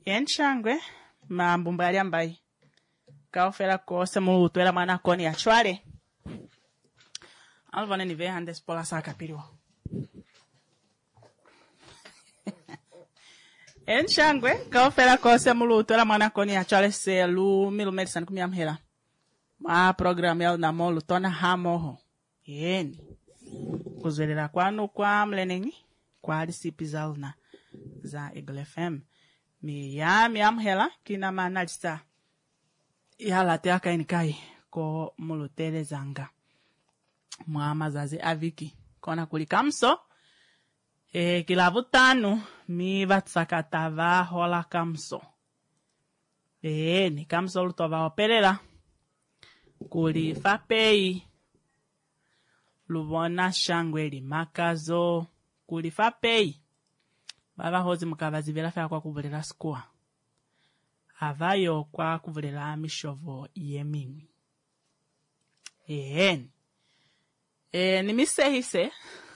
Enshangwe mambumbali ambai kaofela kose mulutu era mwana koni achwale alvane ni ve hande spola saka piliwa Enshangwe kaofela kose mulutu era mwana koni achwale selu milu medicine kumyamhela ma program ya na molu tona hamoho yeni kuzwelela kwanu kwa mlenengi kwa disipi zalna za Eagle FM mi amhela kina manalisa yala te aka inikai ko mulutele zanga mwama zazi aviki kona kulikamso kilavu tanu mi vatsakatava hola kamso ni kamso lutova operela kuli fapei lubona shangwe limakazo kuli fapei baba hozi mukavazi vela fa kwa kuvulera skua avayo kwa kuvulera mishovo yemimi nimisehise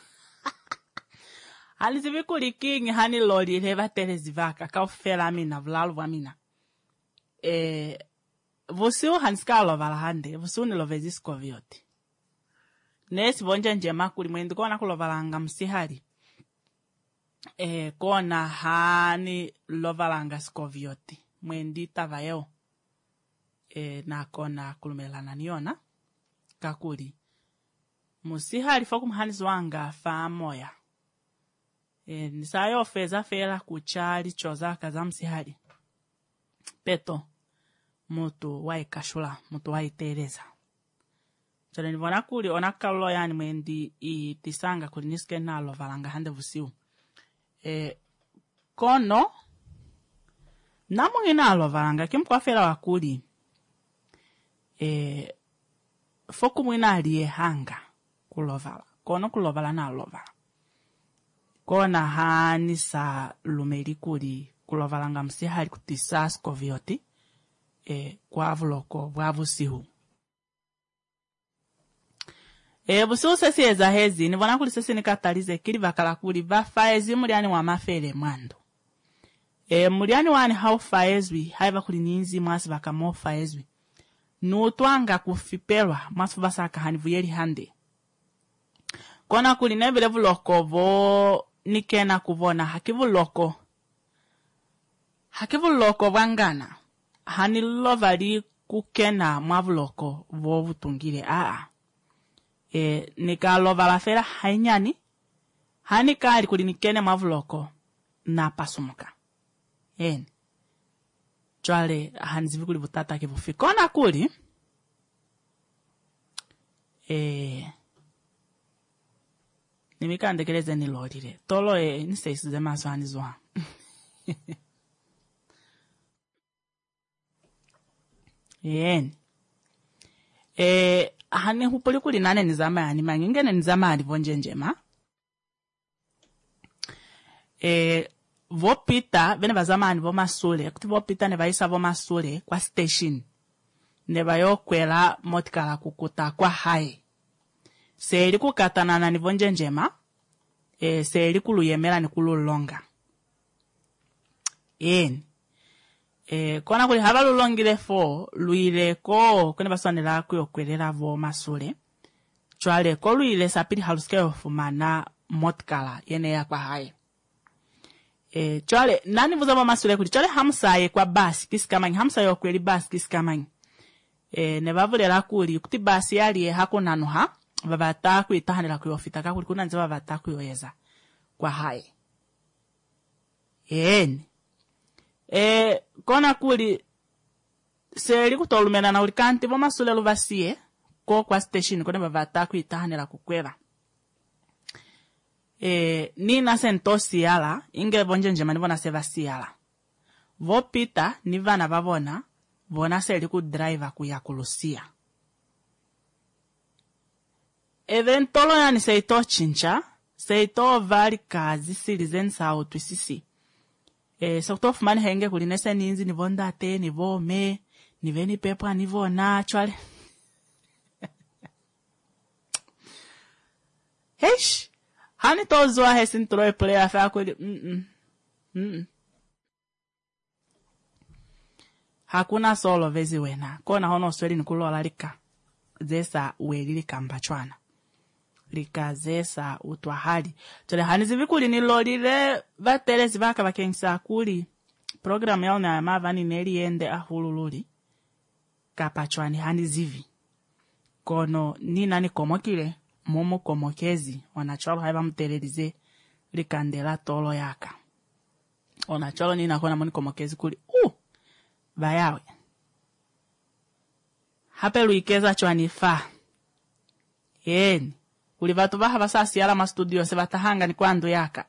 alizivikuli kingi hani lodi leva telezivaka kaufela mina vlalu wa mina vusiu hanska lovala hande vusiu nilovezi skovioti nesi vonja njema kuli mwendi kona kulovalanga msihari kona hani lovalanga skovioti mwendi tavayo na kona kulumelana niona kakuli musihari foku mhanizi wanga fa moya nisayo feza fela kuchali choza kaza msihari peto mutu waikashula mutu waitereza chale nivona kuli onakalo yani mwendi itisanga kuli niske na lovalanga hande vusiu kono namungina alovalanga kimkwafela wakuli foku mwina aliye hanga kulovala kono kulovala na alovala kona hani sa lumeli kuli kulovalanga msihali kutisa skovioti kwa vuloko bwavusihu busiu sesi eza hezi nivona kuli sesi nikatalize kili vakala kuli vafaezi muliani wa mafele mwando muliani wani haufaezwi haiva kuli ninzi mwasi vaka mofaezwi nutuanga kufipelwa mwasu vasaka hanivuyeli hande kona kuli nevile vuloko vo nikena kuvona hakivuloko vangana hanilovali kukena mwavuloko vo vutungile nikalova la fera hainyani hanikali kuli nikene mwavuloko na pasumuka chwale hanzivi kuli vutata kivufi kona kuli nimikandekeleze nilolile tolo niseisize maso hanizwa hani hupoli kuli nane nizamani mangingene nizamani vonjenjema vopita vene bazamani vomasule kuti vopita ne vaisa vomasule kwa station ne vayokwela motikala kukuta kwa hai seli kukatanana ni vonjenjema seli kuluyemela ni kululonga kona kuli hava lulongile fo luile ko kune baswanela kuyokwelela vo masule chwale ko luile sapili haluske ofumana motkala yene ya kwa hai chwale nani vuza vo masule kuli chwale hamsaye kwa basi kisikamani hamsaye okweli basi kisikamani ne bavulela kuli kuti basi yali hakunanuha vavata kuitahanela kuyofita kakuli kuna nze vavata kuyoyeza kwa hai kona kuli seli kutolumena na ulikanti vo masule luvasie ko kwa station kone vavata kuitahanela kukwela nina sentosi yala inge vonjenjema nivona seva siyala vopita nivana vavona vona seli kudriver kuyakulusia eventolo yani seito chincha seito vali kazi silizen sao twisisi sokutofu mani henge kuli nese ninzi nivondate nivome niveni pepa nivona chwale hesh hani tozwa hesi ntroe player fa kuli hakuna solo vezi wena kona hono sweli nikulola lika zesa uweli kambachwana lika zesa utwahali tole hanizi vikuli nilolile vatelezi vaka vakengisa kuli program yao na mavani neli ende ahulululi kapachwani hanizivi kono nina ni komokile momo komokezi wanacholo haiva mtelelize likandela tolo yaka wanacholo nina kona moni komokezi kuli bayawe hapelu ikeza chwani fa yeni kuli vatu vaha vasasi yala ma studio se vatahanga ni kwandu yaka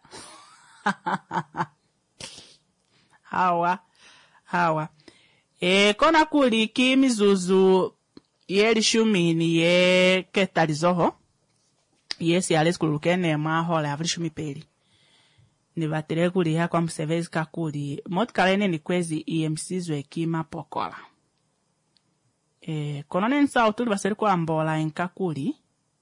hawa kona kuli kimizuzu yeli shumini ye ketalizoho yesi yale skulukene mahola ya vrishumi peli ni vatile kuli ya kwa msevezi kakuli motkalene ni kwezi EMC zwe kima pokola kono nsa utuli baseli kwa ambola enkakuli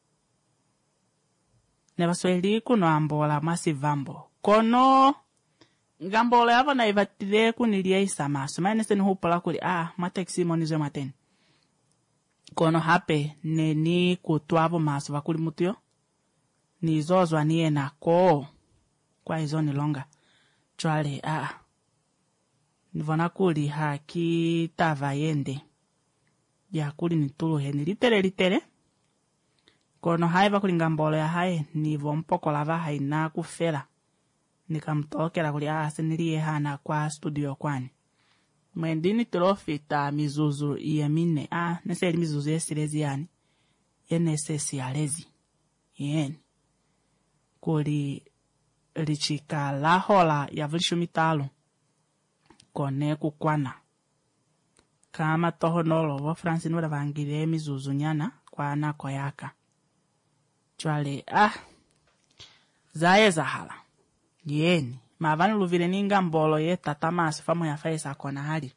ne basweli kuno ambola masivambo kono ngambola yava na ivatile kunilie isamaso maine seni hupola kuli mateksi monizwe mateni kono hape neni kutwavo maso vakuli mutio nizozwa niye nako kwa hizo nilonga chwale nivona kuli haki tava yende ya kuli nituluhe nilitere kono haiva kuli ngambolo ya hae nivo mpokola va haina kufela nikamtokela kuli seniliye hana kwa studio kwani mwendini trofita mizuzu yemine neseli mizuzu yesilezi yani NSS yalezi yeni kuli lichika la hola ya vlishumitalo kone kukwana kama toho nolo wa Francine wala vangile mizuzu nyana kwa nako yaka chwale zaye zahala yeni mavani luvile ninga mbolo ye tatamasi famu ya faisa kona hali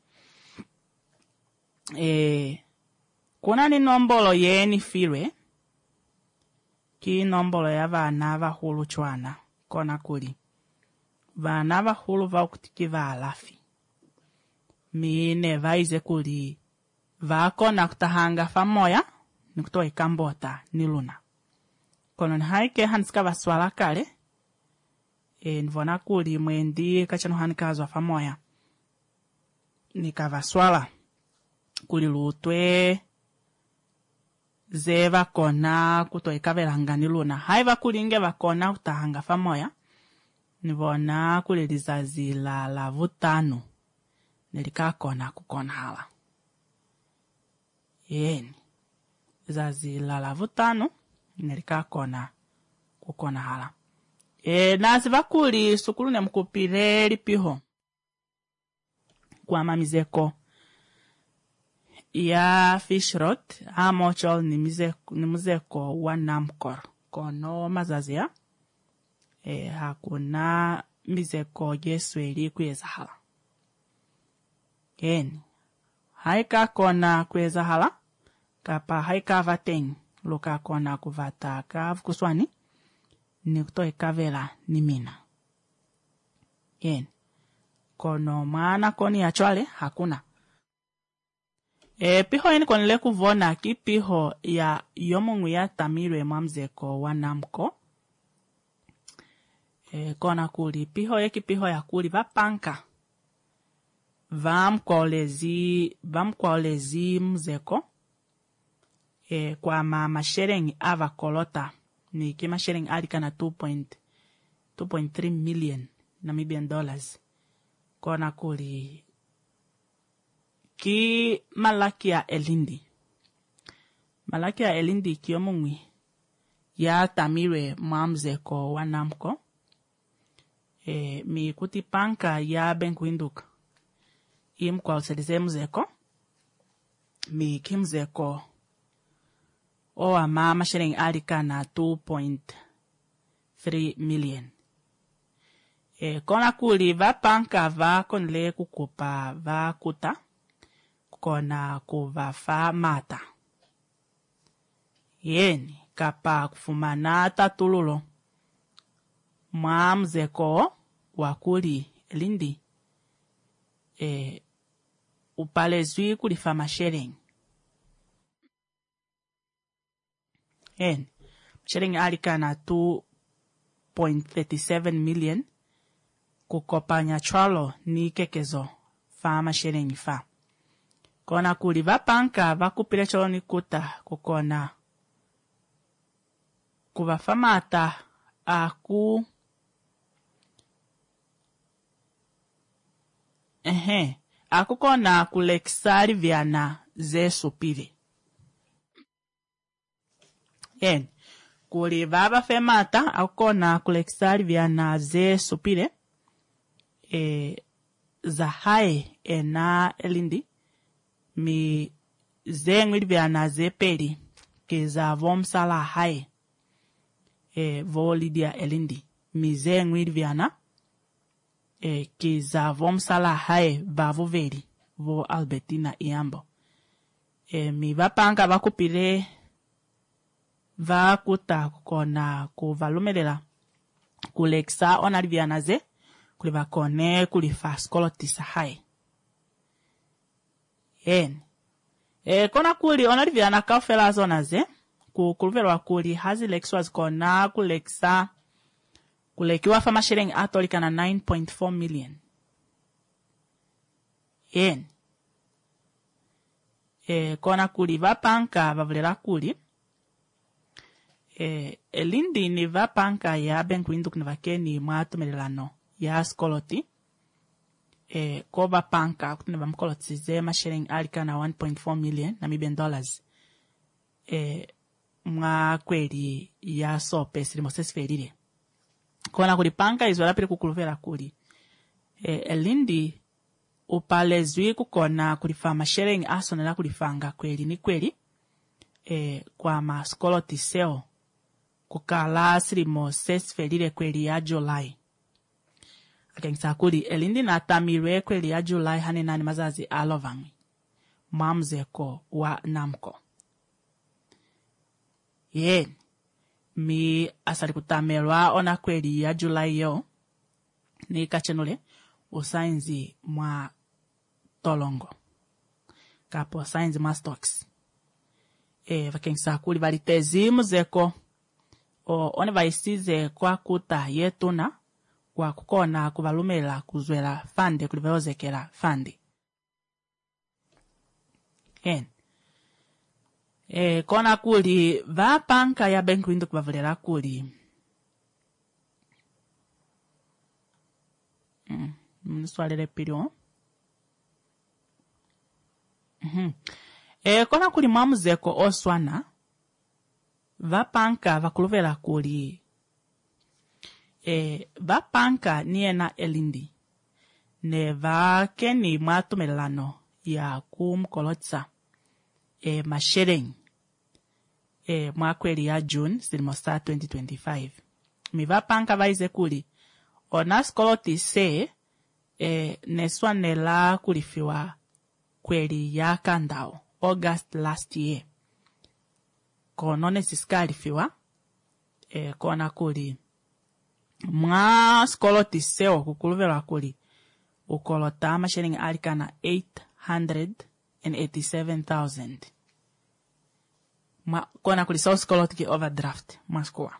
kuna ni nombolo yeni filwe ki nombolo ya vana vahulu chwana kona kuli vana vahulu vaukutiki va alafi mine vaize kuli vakona kutahanga famoya nikutoa ikambota niluna kono ni haike hansika vaswala kale nivona kuli mwendi kachano hanikazwa famoya nikavaswala kuli lutwe zeva kona kutoa ikavelanga niluna haiva kuli nge vakona kutahanga famoya nivona kuli lizazi la vutano nilikakona kukona hala yeni lizazi la vutano nilikakona kukona hala nasi vakuli sukulu ne mkupile lipiho kwa mamizeko ya Fishrot amochol ni muzeko wa Namkor kono mazazia hakuna mizeko yesweli kweza hala yeni haika kona kweza hala kapa haika vateng luka kona kuvata kavukuswani ni kutoa ikavela ni mina yeni kono maana koni ya chwale hakuna piho yeni konile kuvona ki piho ya yomungu ya tamirwe mamzeko wa Namko kona kuli piho yeki piho ya kuli vapanka vamkwolezi mzeko kwa masherengi ava kolota ni kima sharing alika na 2.3 million Namibian dollars kona kuli ki Malakia Elindi kiyomungwi ya tamirwe mamzeko wa Namko mi kuti panka ya Benkwinduk imkwal selize mzeko mi kimzeko owa mama sharing alika na 2.3 million kona kuli vapanka vakonile kukupa vakuta kona kuvafa mata yeni kapa kufumana tatululo mwamzeko wakuli Elindi upalezwi kulifa mashereng. Mashereng alikana 2.37 million kukopanya chwalo ni kekezo fa mashereng fa. Kona kuli vapanka vakupile cholo ni kuta kukona kuvafamata aku akukona kuleksari vyana ze supile. Kuli vava femata akukona kuleksari vyana ze supile za hai na elindi mi zengwili vyana ze peli keza vomsala hai vo Lydia elindi mi zengwili vyana keza vomsala hai vavo veri vo Albertina iambo. Mi vapanga vakupile vakuta kukona kuvalumelela kuleksa onali vyana ze kuli vakone kulifa skolotisa hai. Kona kuli onali vyana kaufela zona ze kuluvelwa kuli hazi lekswa zikona kuleksa kulekiwa fa mashereng atolika na 9.4 million. Kona kuli vapanka vavulela kuli elindi ni vapanka ya benkwinduk ni vakeni mwatumelelano ya skoloti ko vapanka kutune vamukolotize mashereng alika na 1.4 million Namibian dollars mwa kweli ya sope silimo sesiferile. Kona kuli panka izwala pili kukuluvela kuli elindi upalezwi kukona kulifa mashereng asonela kulifanga kweli ni kweli kwa maskoloti seo kukala silimo sesiferile kweli ya July. Akengisa kuli elindi na tamirwe kweli ya July hane nani mazazi alovangwi mamzeko wa namko. Mi asali kutamelwa ona kweli ya July yo ni kachenule usainzi mwa tolongo kapo sainzi mwa stocks. Vakengisa kuli valitezi muzeko one vaisize kwa kuta yetuna kwa kukona kuvalumela kuzwela fande kuliveozekela fande. Kona kuli vapanka ya benkwindu kuvavulela kuli swalele pilio. Kona kuli mwamuzeko oswana vapanka vakuluvela kuli vapanka niena elindi ne vakeni mwatumelano ya kumkolotsa mashereng mwa kweli ya June silimosta 2025. Mi vapanka vaize kuli ona skoloti se neswanela kulifiwa kweli ya kandao August last year. Konone siskalifiwa kona kuli mwa skoloti seo kukuluvelwa kuli ukolota mashereng alikana 887,000. Kona kuli South Skoloti ki overdraft maskua.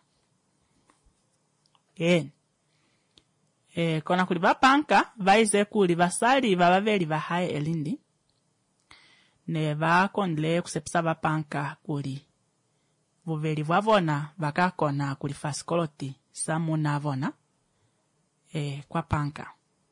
Kona kuli vapanka vaize kuli vasali vavaveli vahaye elindi ne vakondle kusepisa vapanka kuli vuveli vwavona vakakona kuli fa skoloti samuna avona kwa panka.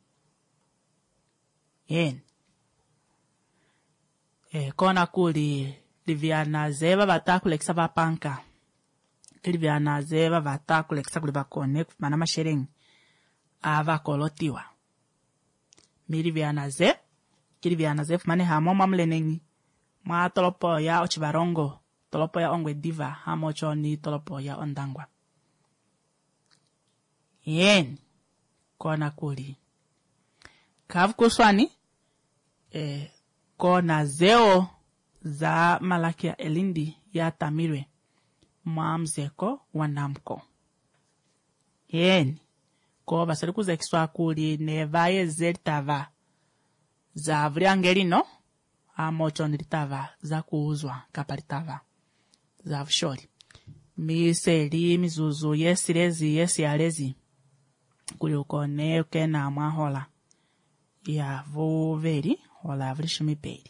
Kona kuli livyana zeva vatakulekisa vapanka livyana zeva vatakulekisa kuli vakone kufumana mashereng avakolotiwa. Milivyana ze kilivyana ze fumane hamo mamlenengi mwa tolopo ya ochivarongo tolopo ya ongwe diva hamo choni tolopo ya ondangwa. Kona kuli kavu kuswani kona zeo za malakia elindi ya tamirwe mwamzeko wanamko. Ko basari kuzekiswa kuli ne vaye zeltava za vriangelino amocho nilitava za kuuzwa kapalitava za vshori miseli mizuzu yesiyalezi kuliukone kena mwahola ya vuveli hola vrishimipeli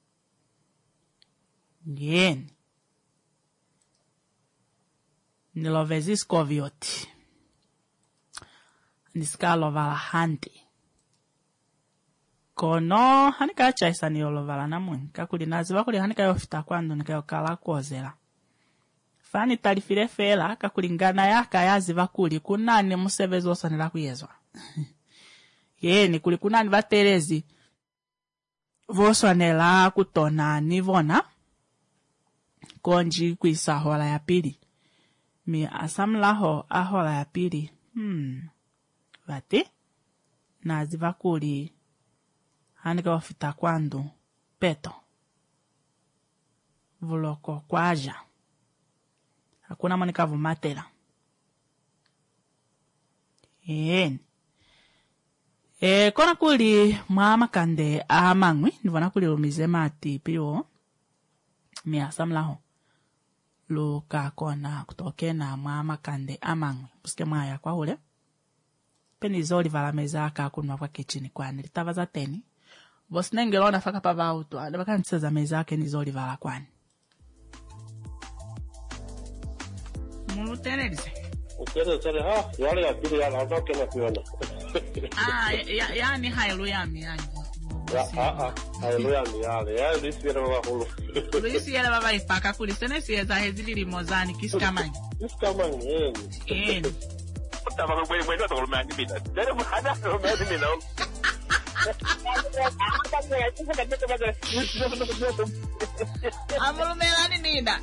ngeni nilovezisko vyoti nisikalovala handi kono hanika chaisa niolovala namwe kakuli naziva kuli hanika yofita kwando nikayokala kozela fani talifile fela kakulingana yaka yaziva kuli kunani musevezo osanela kuyezwa yeni kuli kunani vaterezi voswanela kutona nivona konji kuisa hola ya pili mi asamlaho ahola ya pili vati naziva kuli hanika wafita kwando peto vuloko kwaja hakuna monika vumatela kona kuli mwama kande amangwi nivona kuli lumize mati piwo mi asamlaho luka kona kutoke na mwama kande amangwi puske mwaya kwa ule peni zoli vala meza kakunwa kwa kichini kwa nilitava za teni vosnengelona faka pava auto adabaka ntiseza meza ke nizoli vala kwani mulutenelize ukielezea yale ya pili yanaondoka na kuona yani haleluya yani haleluya yale ya lisiera wa hulu lisiera baba ipaka kulisene sieza hezili limozani kisikamani utaba kwe ndo tolumani mina dere muhana tolumani mina amulumelani nina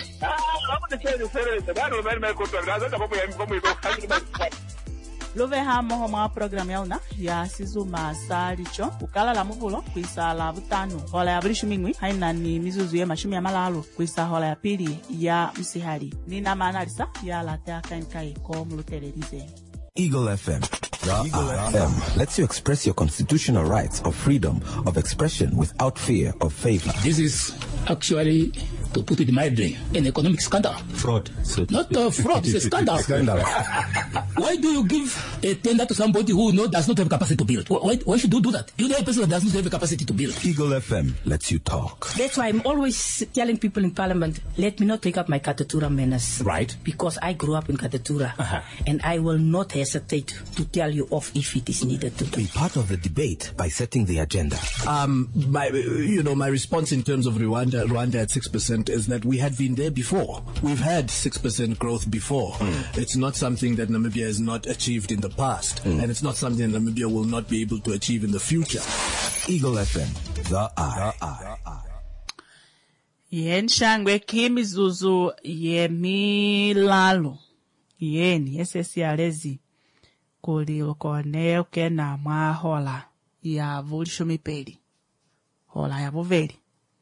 luve hamo homa program yauna ya sizuma salicho ukala la muvulo kuisa la vutano hola ya brishu mingwi haina ni mizuzu ya mashumi ya malalo kuisa hola ya pili ya msihari nina manalisa ya latea kainkai ko mulutelerize Eagle FM. Eagle FM lets you express your constitutional rights of freedom of expression without fear of favor. This is actually, to put it mildly, an economic scandal. Fraud. Not fraud, it's a scandal. Why do you give a tender to somebody who does not have capacity to build? Why should you do that? You know a person that does not have the capacity to build. Eagle FM lets you talk. That's why I'm always telling people in Parliament, let me not take up my Katatura manners. Right. Because I grew up in Katatura. And I will not hesitate to tell you off if it is needed to do. Be part of the debate by setting the agenda. My response in terms of Rwanda at 6% is that we had been there before. We've had 6% growth before. It's not something that Namibia has not achieved in the past. And it's not something that Namibia will not be able to achieve in the future. Eagle FM, the eye. Yenshangwe kimizuzu yemilalo. Yeni esesialezi kuli ukone ukena mwa hola ya vulishumipeli hola ya vuveli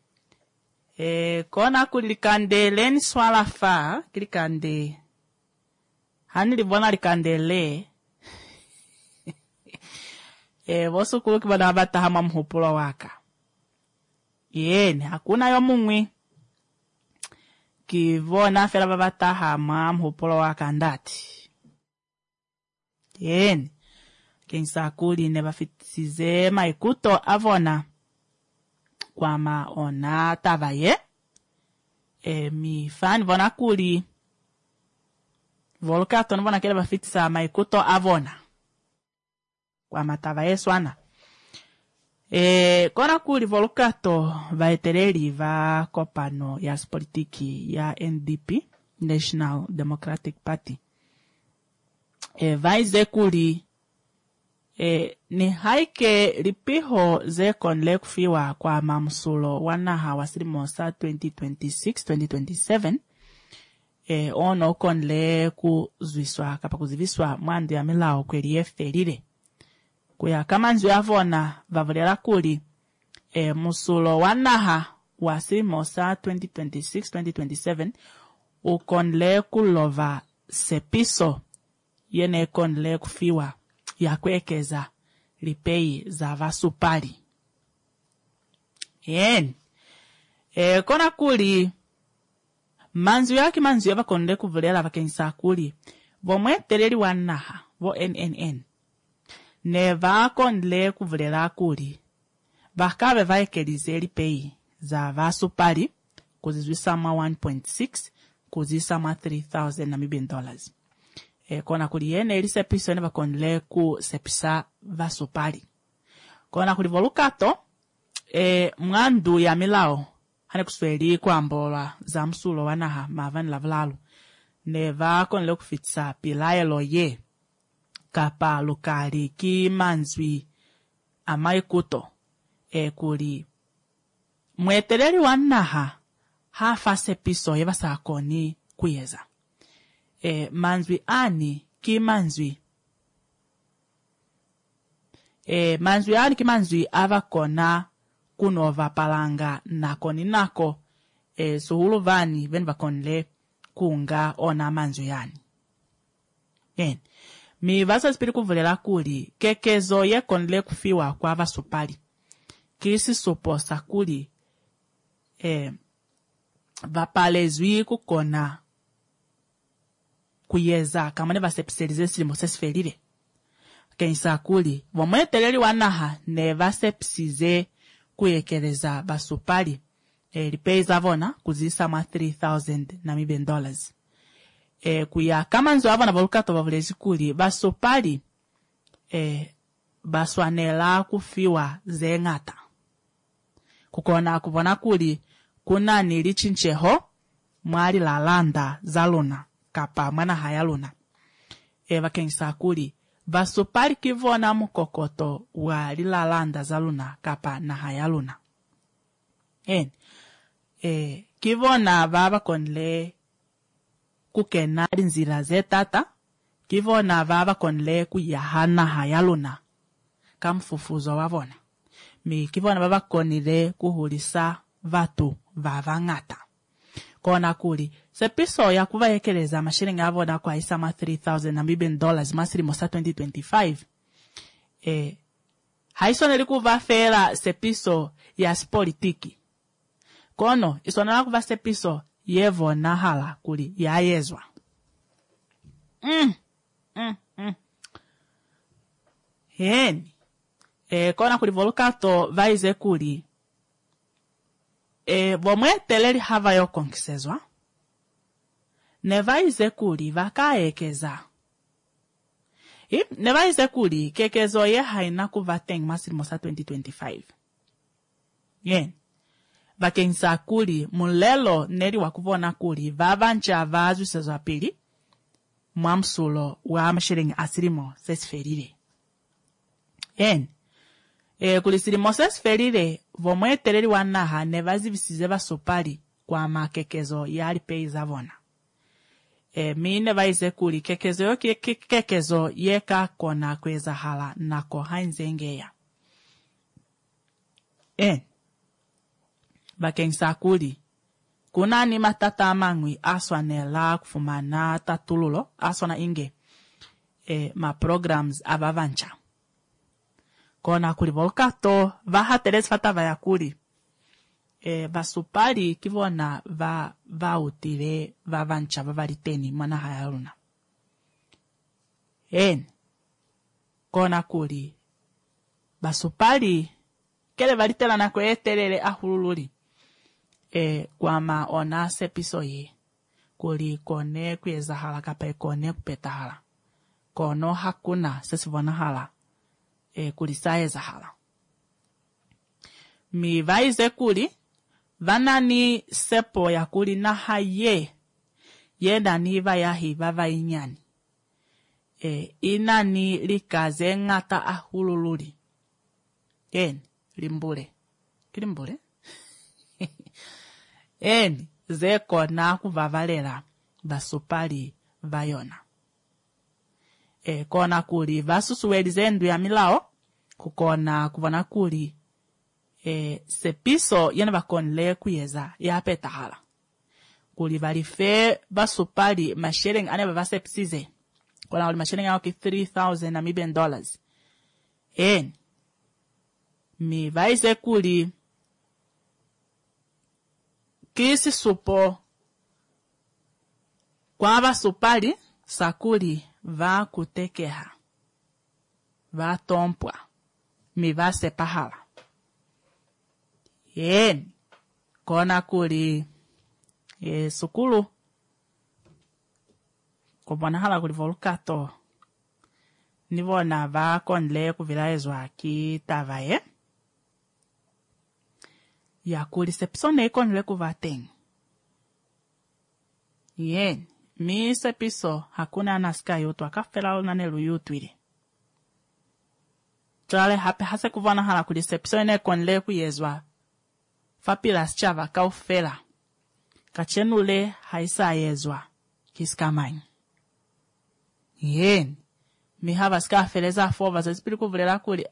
kona kulikande leni swala fa kilikande hani livona likande le vosu kulu kibana bata hama mhupulo waka yeni hakuna yo mungwi kivona fela babata hama mhupulo waka ndati yeni kensa kuli ne bafitize maikuto avona kwa maona tavaye mi fan vona kuli volkato nvona kele bafitisa maikuto avona kwa matavaye swana kona kuli volkato vaetereri va kopano ya politiki ya NDP National Democratic Party vaize kuli ni haike lipiho ze konle kufiwa kwa mamsulo wanaha wasilimosa 2026-2027 ono konle kuzwiswa kapa kuziviswa mwandi ya milao kweli eferire kuya kama nzu yavona vavulela kuli musulo wanaha wasilimosa 2026-2027 ukonle kulova sepiso yene konle kufiwa ya kwekeza lipei za vasupali Yen. Kona kuli manzu vakonde kuvulela vakensa kuli vomwe tereri wanaha vo NNN ne vakonde kuvulela kuli vakave vaekelizeli pei za vasupali kuzizwisama 1.6 kuzisama 3,000 Namibian dollars. Kona kuli yene ili sepiso ene vakonde ku sepisa vasupali. Kona kuli volukato mwandu ya milao hane kusweli kuambola za msulo wanaha mavani lavlalu ne vakonle kufitsa pilaelo ye kapa lukali ki manzwi amaikuto kuli mweteleri wanaha hafa sepiso ye vasakoni kuyeza manzwi ani ki manzwi manzwi ani ki manzwi avakona kunova palanga nako ni nako suhulu vani ven vakonle kunga ona manzwi yani. Mi vasa spiri kuvulela kuli kekezo ye konle kufiwa kwa vasupali kisi suposa kuli vapalezwi kukona kuyeza kamane vasepselize silimo sesferire kensa kuli vomweteleli wanaha ne vasepsize kuyekeleza basupali lipeiza vona kuzisama 3,000 Namibian dollars. Kuya kamanzo avona volukato vavulezi kuli basupali baswanela kufiwa zengata kukona kuvona kuli kuna nili chincheho mwali lalanda zaluna kapa mwana hayaluna vakensa kuli basupali kivona mukokoto wa lilalanda zaluna kapa na hayaluna. Kivona vava konle kukena nzira zetata, kivona vava konle kuyahana hayaluna kamfufuzo wavona. Mi kivona vava konile kuhulisa vatu vavangata. Kona kuli sepiso ya kuvayekeleza mashilingi avona kwa isama 3,000 Namibian dollars masiri mosa 2025 haisoneli kuva fera sepiso ya spolitiki kono isonela kuva sepiso yevona hala kuli ya yezwa. Heni kona kuli volukato vaize kuli vomwe teleri hava yo konkisezwa ne vaize kuli vakaekeza ne vaize kuli kekezo ye haina kuvateng masiri mosa 2025 vakensa kuli mulelo neri wakuvona kuli vavancha vazwisezwa pili mwamsulo wa mashilingi asirimo sesferire kuli sirimo sesferire vomwe teleri wanaha ne vazivisize vasupali kwa makekezo yali peiza vona. Mine vaize kuli kekezo yo kekezo yeka kona kweza hala nako hainzengeya. Bakensa kuli kuna ni matata amangwi aswanela kufumana tatululo aswana inge ma programs abavancha. Kona kuli volkato vaha teres fatava ya kuli basupali kivona vautire vavancha vavariteni mana hayaluna. Kona kuli basupali kele varitela na kweterere ahululuri kwa maona sepiso ye kuli kone kweza hala kapa kone kupeta hala kono hakuna sesivona hala kuli saeza hala. Mi vaize kuli vanani sepo ya kuli na haye yenda ni vayahi vavainyani inani likaze ngata ahululuri limbule kilimbule zeko na kuvavalera basupali vayona kona kuli vasusuwelize ndu ya milao kukona kuvona kuli sepiso yena vakonle kuyeza ya peta hala kuli valife basupali mashilingi ane vavasepsize kona kuli mashilingi yao ki 3,000 Namibian dollars mi vaize kuli kisi supo kwaba supali sakuli va kutekeha va tompwa mi va sepahala yen kona kuli sukulu kubona hala kuli volkato nivona va konle kuvila ezwa ki tavaye ya kuli sepsone konle kuvateng yen mi sepiso hakuna anaska yoto akafela onane luyutwile Trale hape hase kuvona hala kuli sepsone konle kuyezwa fapilas chava kaufela kachenule haisa yezwa kiskamany yen mi hava ska feleza fova zespiri kuvulela kuli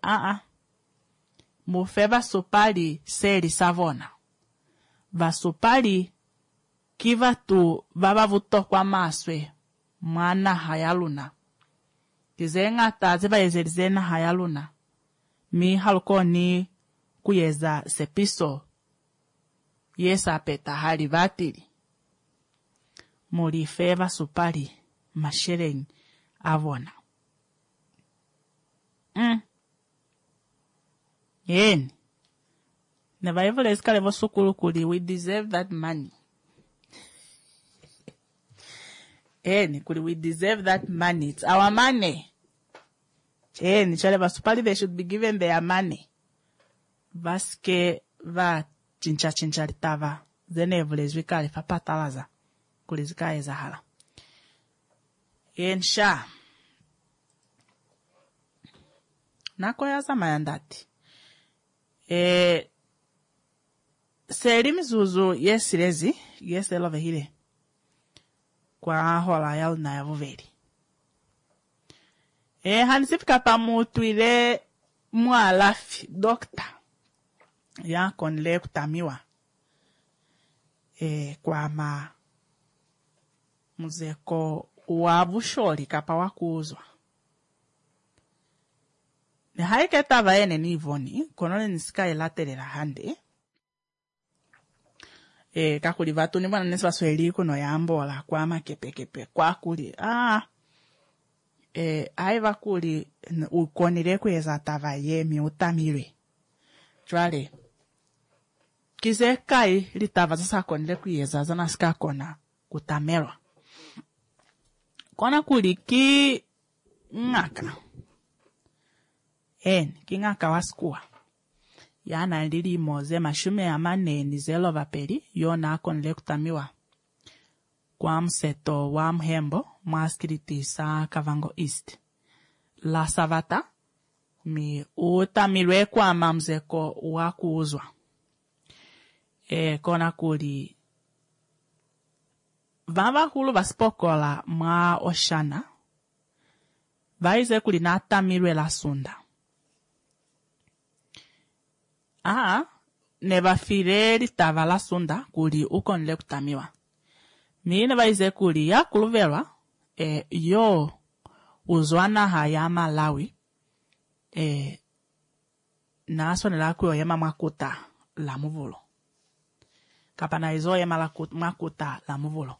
mufeba supali seli savona vasupali kiva tu baba vuto kwa maswe mwana hayaluna kizenga taziba yezelizena hayaluna mi halukoni kuyeza sepiso yesa peta hali vatili muri feva supali mashereni avona yen never ever eskale vo sukulu kuli we deserve that money kuli we deserve that money, it's our money chale vasupali they should be given their money vaske va chincha litava zenevule zwikale papatalaza kuli zikaye zahala sha nako yaza mayandati seri mizuzu yesirezi yeselove hile kwa hola yalna ya vuveri hanisifika pamutwile mwalafi dokta ya konle kutamiwa kwa muzeko wa bushori kapa wakuzwa ne haike tava ene ni ivoni konone nisika elaterera hande kakuli vatu ni bwana nesi basweli kuno yambola kwa makepekepe kwa kuli aiva kuli ukonile kweza tava yemi utamirwe twale kize kai litava sasa konile kuyeza zana sika kona kutamerwa kona kuli ki ngaka ki ngaka waskua yana lili moze mashume ya maneni zelo vapeli yona konile kutamiwa kwa mseto wa mhembo mwaskiriti sa Kavango East la Savata mi utamirwe kwa mamzeko wa kuuzwa kona kuli vava hulu vaspokola mwa oshana vaize kuli natamirwe la sunda nevafire litava la sunda kuli ukonile kutamiwa mine vaize kuli ya kuluvelwa yo uzwana haya Malawi nasonela kuyo yema mwakuta la muvulo kapana izo yema mwakuta la muvulo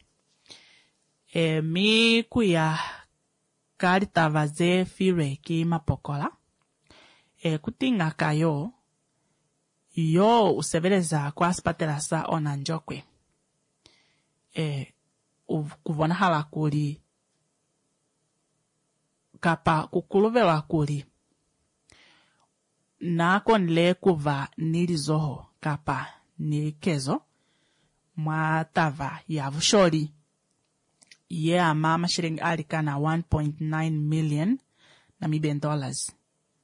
mi kuya karitava ze fire ki mapokola kutinga kayo yo useveleza kwa spatela sa ona njokwe kuvona hala kuli kapa kukuluvelwa kuli nakonile kuva nilizoho kapa nilikezo mwatava ya vushori ye ama shilingi alikana 1.9 million Namibian dollars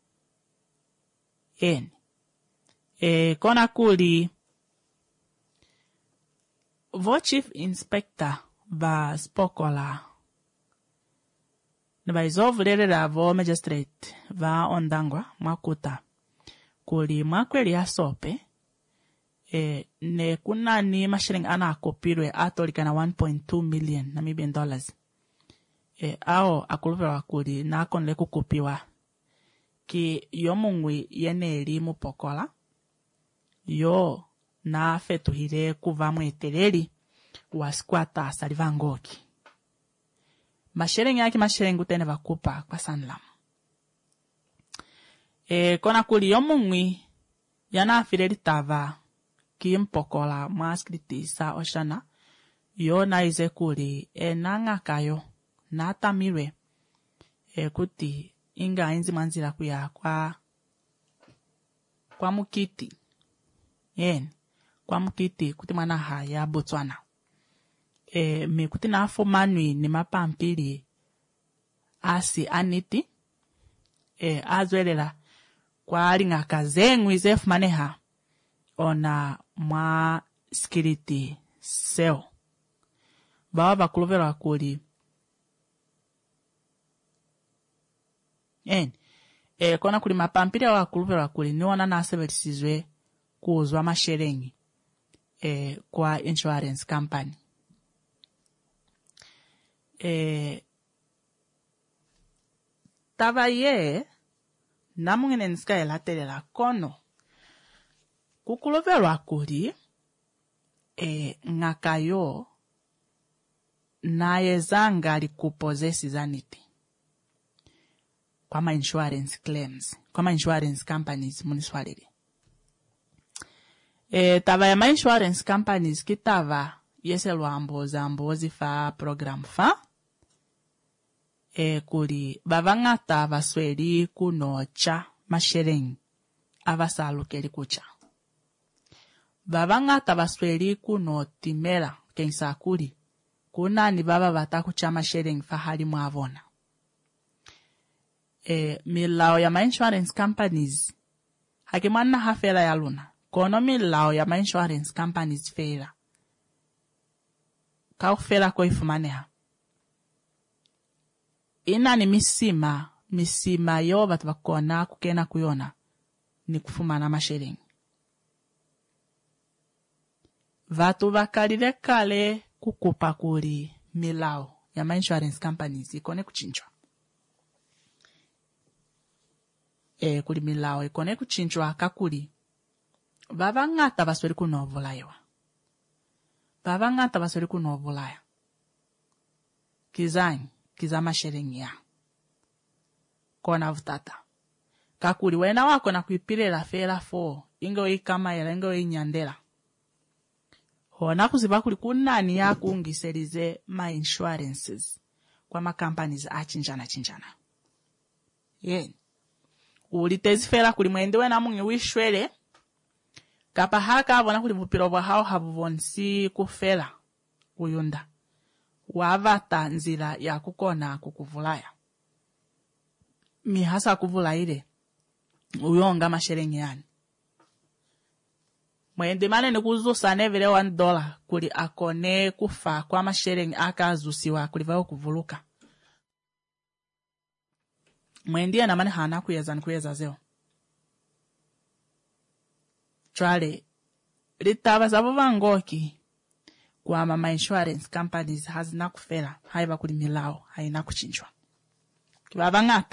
kona kuli vo chief inspector va spokola neba izovulelera vo magistrate va ondangwa mwakuta kuli mwakweli ya sope ne kunani mashilingi ana akopirwe atolikana 1.2 million Namibian dollars ao akuluvelwa kuli nakonile kukupiwa ki yo mungwi yene eli mupokola yo na fetuhire kuva mwetereri waskwata salivangoki. Masherengi yake masherengi utene vakupa kwa Sanlam. Kona kuli yomungwi yana afireli tava kimpokola mwaskritisa oshana yona ize kuli nangakayo na tamirwe kuti inga inzi manzira kuya kwa mukiti kwa mukiti kuti mwana haya Botswana me kuti na fomanwi ni mapampiri asi aniti azwelela kwa lingaka zengwi zefumaneha ona mwa skiriti seo bawa bakuluvela kuli kona kuli mapampiri wa kuluvela kuli niona nasebelisizwe kuuzwa masherengi kwa insurance company. Tava ye namungene niska elatelela kono kukulovelwa kuli ngakayo naye zanga likupozesi zaniti kwa insurance claims kwa insurance companies muniswalele. Tava ya insurance companies kitava yeselwa ambozi fa program fa kuli bavangata vasweli kunocha masherengi avasalukeli kucha. Bavangata vasweli kunotimela kensa kuli kunani baba batakucha masherengi fa hali mwavona. Milao ya insurance companies hakimana hafela ya luna kono milao ya insurance companies fela kaufela ko ifumaneha ina ni misima yo batu bakona kukena kuyona ni kufumana masherengi. Vatu bakalile kale kukupa kuli milao ya insurance companies ikone kuchinjwa. Kuli milao ikone kuchinjwa kakuli bavangata basweli kunovulayo. Bavangata basweli kunovulaya kiza masherengi ya kona vutata kakuli wena wako na kuipilela fela fo ingo ikama ela ingo inyandela hona kuziba kuli kunani ya kungiselize ma insurances kwa ma companies achinjana ulitezi fela kuli mwende wena mungi wishwele kapa haka abona kuli bupiro bwa hao habuvonsi kufela uyunda wavata nzira ya kukona kukuvulaya mihasa kuvulaire uyonga masherengi yani mwende manene kuzusa nevele $1 kuli akone kufa kwa masherengi akazusiwa kulivayo kuvuluka mwende na mane hana kuyeza zeo chwale litaba zabo vangoki kwa mama insurance companies hazina kufela haiba kuli milao haina kuchinjwa kibavangata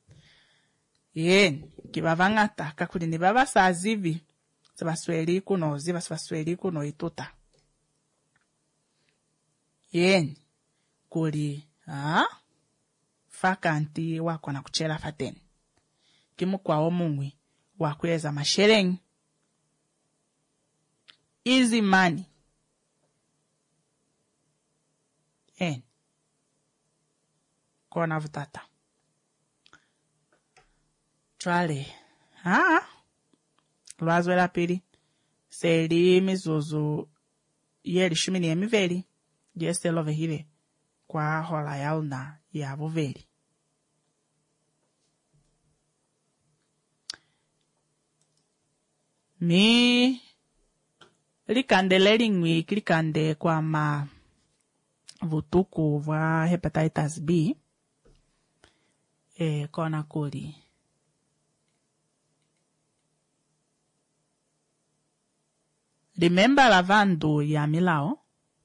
kibavangata kakuli ni baba sazivi sabasweli kuno ziba sabasweli kuno ituta kuli fakanti wako na kuchela fateni kimu kwa omungwi wakweza masherengi easy money kona vutata chwale lwazwela pili seli mizuzu yeli 12 yeselove hile kwa hola yauna ya vuveli mi likande lingwi kilikande kwa ma vutuku vwa hepatitis B kona kuli remember la vandu ya milao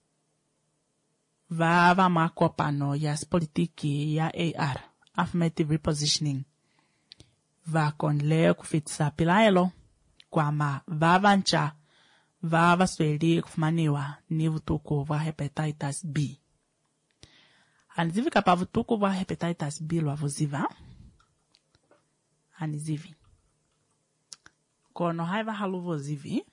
va makopano ya politiki ya AR affirmative repositioning va konle kufitisa pilaelo kwa ma vavancha vava sweli kufumaniwa ni vutuku vwa hepatitis B. Anizivika pa vutuku vwa hepatitis B lwa vuziva. Anizivi. Kono haiva halu vuzivi.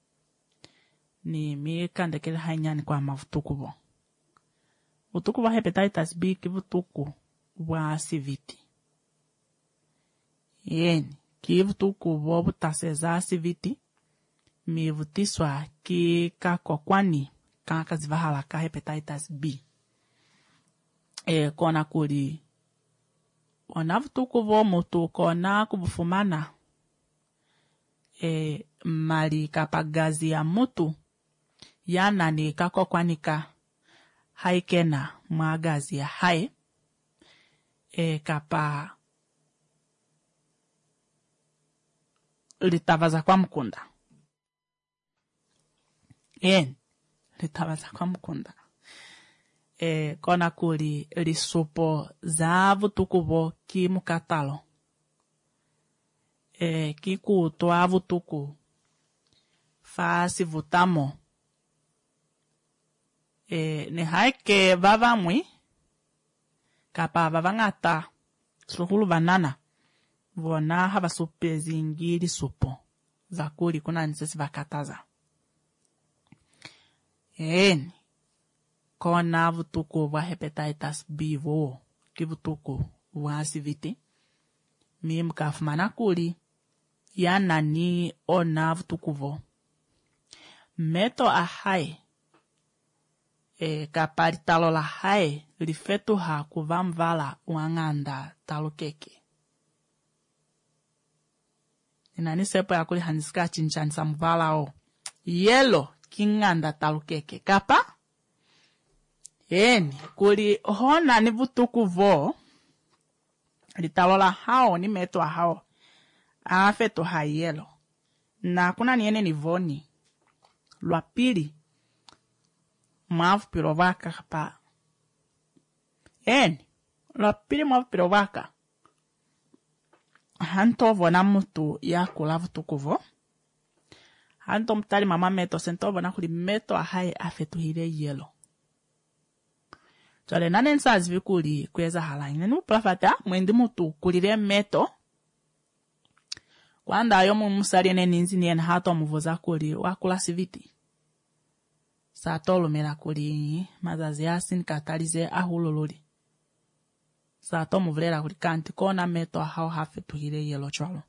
Ni mikandekele hainyani kwa mavutuku vo. Vutuku vwa hepatitis B ki vutuku vwa siviti. Yeni, ki vutuku vwa vutaseza siviti. Mi vutiswa ki kakokwani kanakazivahala ka hepatitis B. Kona kuri ona vutuku vo mutu kona kubufumana mali kapagazi ya mutu yana ni kakokwanika haikena mwagazi ya hai kapa litavaza kwa mkunda. Litavaza kwa mkunda. Kona kuri lisupo za vutuku vo ki mukatalo. Kikutoa vutuku fasi vutamo. Ne haike vavamwi kapa vavangata suhulu banana vona hava supe zingiri supo za kuri kuna nisesi vakataza. Kona vutuku vwa hepatitis B vo ki vutuku vwa siviti. Mi mkafumana kuri yana ni ona vutuku vo. Meto ahai kapari talo la hai rifetu ha kuvamvala uanganda talo keke. Inani sepo ya kuli haniska chinchani samvala o. Yelo kinganda talo keke. Kapa? Kuli hona ni vutuku vo. Ritalo la hao ni meto hao. Afeto ha yelo. Na kuna niene ni voni. Lwa pili. Mwavu pirovaka kapa. Lwa pili mwavu pirovaka. Hantovo na mutu ya kula vutuku vo. Hanto mtali mama meto sentovo na kuli meto ahai afeto hile yelo. Chale nane nsazi vikuli kweza halangi. Nenu plafata mwendi mutu kulire meto. Kwanda yomu musari ninzi nien hato muvoza kuli wakula siviti. Satolo mera kuli mazazi asin katalize ahulululi. Sato muvulera kuli kanti kona meto hao hafe tuhire yelo chwalo.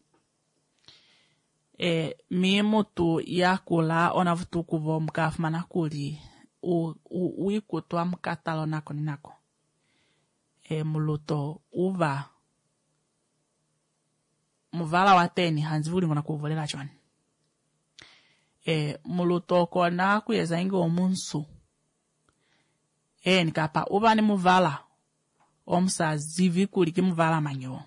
Mi mutu ya kula ona vutuku vo mkafumana kuli uikutwa mkatalo nako ni nako. Muluto uva muvala wateni hanzivuli ngona kuvolera chwani. Muluto kona kuyeza ingi omunsu. Nikapa uva ni muvala omsa zivi kuliki muvala manyo.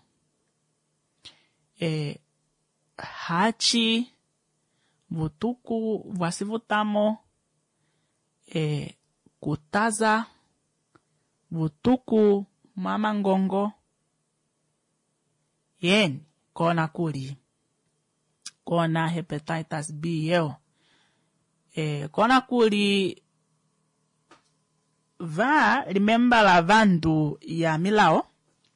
Hachi vutuku vasivutamo kutaza vutuku mama ngongo kona kuli kona hepatitis B yeo kona kuli remember la vandu ya milao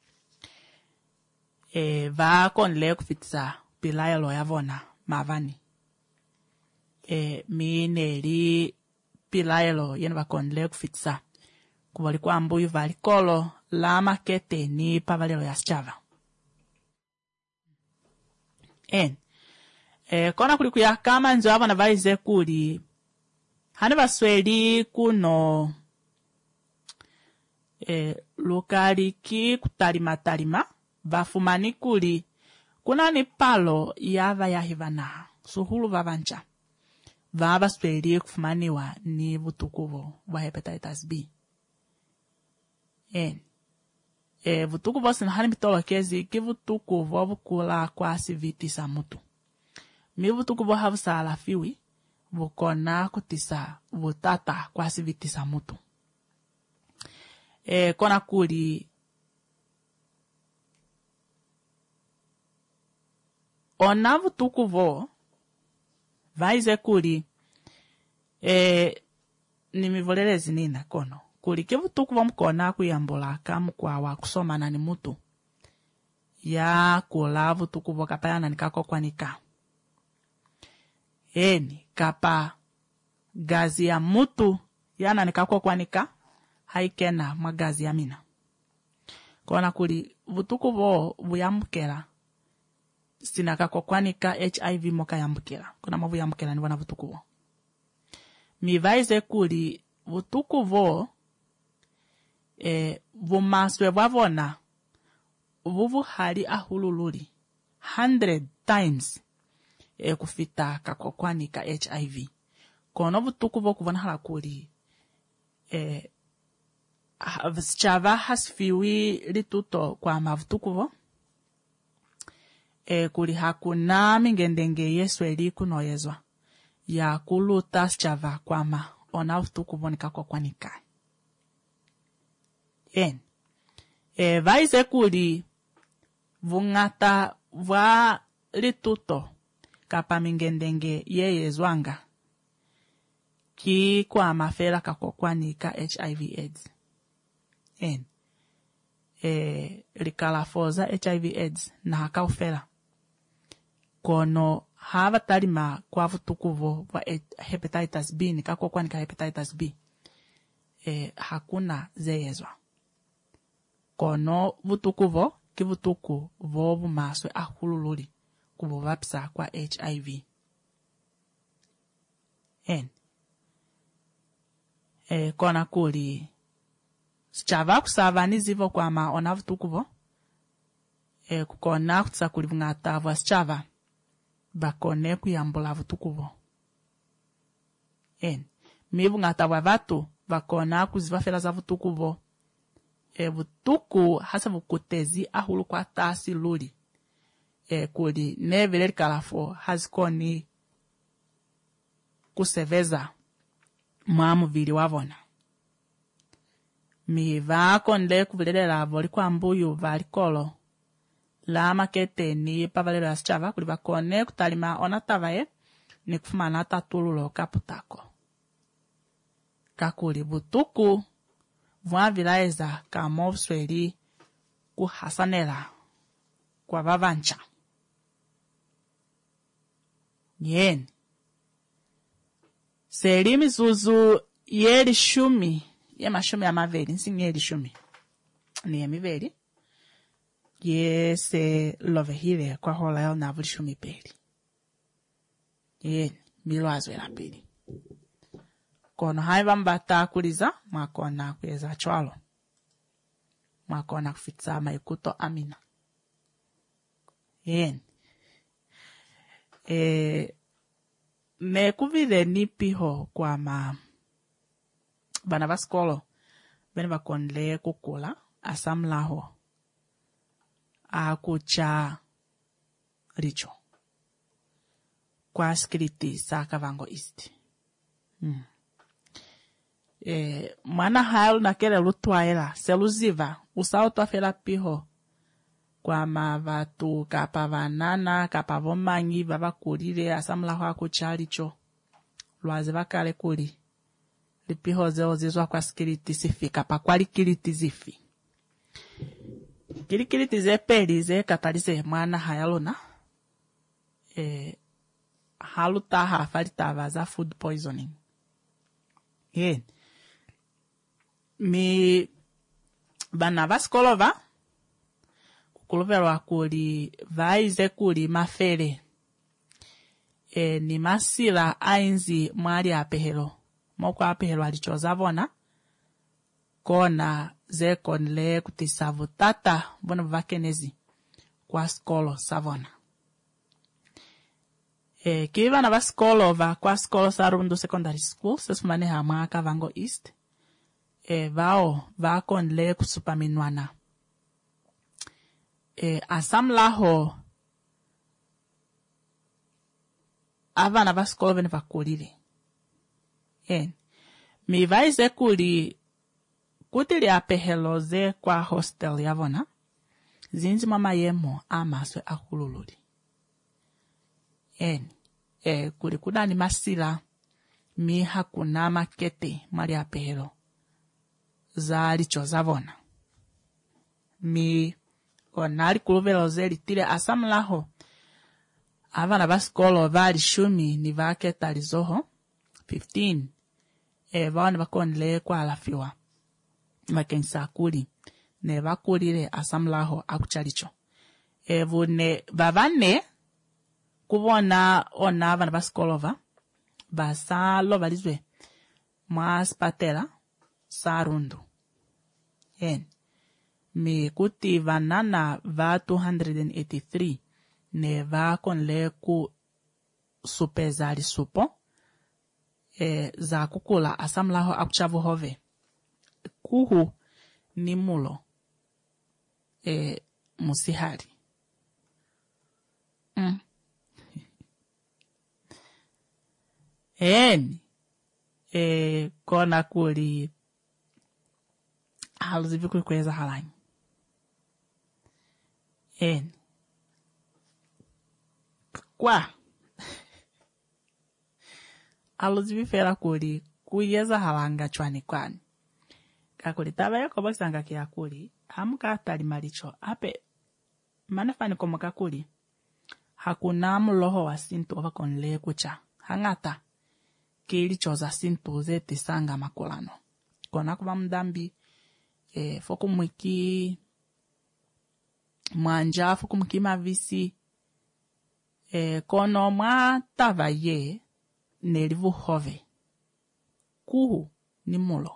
va konle kufitsa pilayelo yavona mavani mineri pilayelo yenu va konle kufitsa kuvali kwa mbuyu valikolo la makete ni pavalelo ya schava. Kona kuli kuya kama nzo avana vaize kuli hane vasweli kuno lukali ki kutalima vafumani kuli kuna ni palo yava yahivana suhulu vavancha vava sweli kufumaniwa ni vutukuvo wa hepatitis B. Vutukuvo sinahani mitolokezi ki vutukuvo vukula kwa siviti sa mutu. Mi vutukuvo havusa alafiwi vukona kutisa vutata kwa siviti sa mutu. Kona kuli ona vutukuvo vaize kuli nimivolelezi nina kono kuli kivutuku vamukona kuyambula kamukwawa kusomana ni mutu ya kula vutuku vokapayana nikakokwanika kapa gazi ya mutu yana nikakokwanika haikena magazi ya mina kona kuli vutuku vo vuyamukela sinakakokwanika HIV moka yambukela kuna mavu yambukela ni vona vutuku vo mivaize kuli vutuku vo vumaswe vavona vuvu hali ahulululi 100 times kufita kakokwanika HIV kono vutuku vo kuvona hala kuli chava hasfiwi lituto kwa mavutuku vo kuli hakuna mingendenge Yesu eli kunoyezwa ya kuluta chava kwama ona vutuku vo nikakokwanika vaize kuli vungata vwa lituto kapa mingendenge yeyezwanga ki kwa mafela kakokwanika HIV AIDS likalafoza HIV AIDS na hakaufela kono hava talima kwa vutuku vo vwa hepatitis B nikakokwanika hepatitis B hakuna zeyezwa kono vutuku vo kivutuku vo vumaswe ahulululi kubuvapsa kwa HIV kona kuli sichava kusavani zivo kwa maona vutuku vo kukona kutsa kuli vungata vwa sichava bakone kuyambula vutuku vo mi vungata vwa vatu bakona kuzivafela za vutuku vo vutuku hasa vukutezi ahulu kwa tasi luli kuli nevele likalafo hazikoni kuseveza mwamuvili wavona mi vakonle kuvilelela voli kwa mbuyu valikolo la maketeni pavalelo ya sichava kuli vakone kutalima ona tavaye ni kufumana tatululo kaputako kakuli vutuku vwavilaeza kama usweli kuhasanela kwa vavancha seli mizuzu yeli shumi mashumi amaveli nsingi yeli shumi ni emiveli yese lovehile kwa hola yao na vuli shumi peli milwazwe la peli kono haiva mbata kuliza mwakona kuyeza chwalo mwakona kufitsa maikuto amina mekuvile nipiho kwa bana baskolo bene bakonle kukula asamlaho akucha richo kwa skriti sa Kavango East mwana hayo nakele lutwaela seluziva usao twafela piho kwa mavatu kapa vanana kapa vomanyi vavakulile asamlaho akucha richo lwaze vakale kuli lipiho zeo zizwa kwa skiliti sifi kapa kwali kiliti zifi kilikiliti zepeli ze katalize mwana hayalona haluta hafalitava za food poisoning mi bana baskolova kukulovelwa kuli vaize kuli mafele ni masila ainzi mwali apehelo moko apehelo alichoza vona kona ze konle kutisavu tata bona vakenezi kwa skolo savona kiva na vaskolo va kwa skolo Sarundu Secondary School sesumane hama Kavango East vao vakonle kusupaminwana asamlaho avana vaskolo vene vakulile mi vaize kuli kutili apehelo ze kwa hostel yavona zinzi mama yemo amaswe ahulululi kuli kudani masila mi hakuna makete mali apelo za licho zavona mi onali kuluvelo zeli tile asamlaho avana baskolo vali shumi ni vaketa lizoho 15 vana bakonle kwa alafiwa makensa kuli ne bakulile asamlaho akuchalicho vune bavane kubona ona avana baskolova basalo balizwe mwaspatela sarundu mi kuti vanana va 283 ne va konle ku supeza lisupo za kukula asamlaho akuchavu hove kuhu ni mulo musihari kona kuli haluzivi kulikweza halanyi kwa haluzivi fera kuli kuyeza halanga chwani kwani kakuli taba yako basanga kia kuli hamuka atali malicho ape manafani komo kakuli hakuna muloho wa sintu ova konle kucha hangata kilicho za sintu zeti sanga makulano kona kuba mdambi foku mwiki mwanja foku mwiki mavisi kono mwa tava ye nelivu hove kuhu ni mulo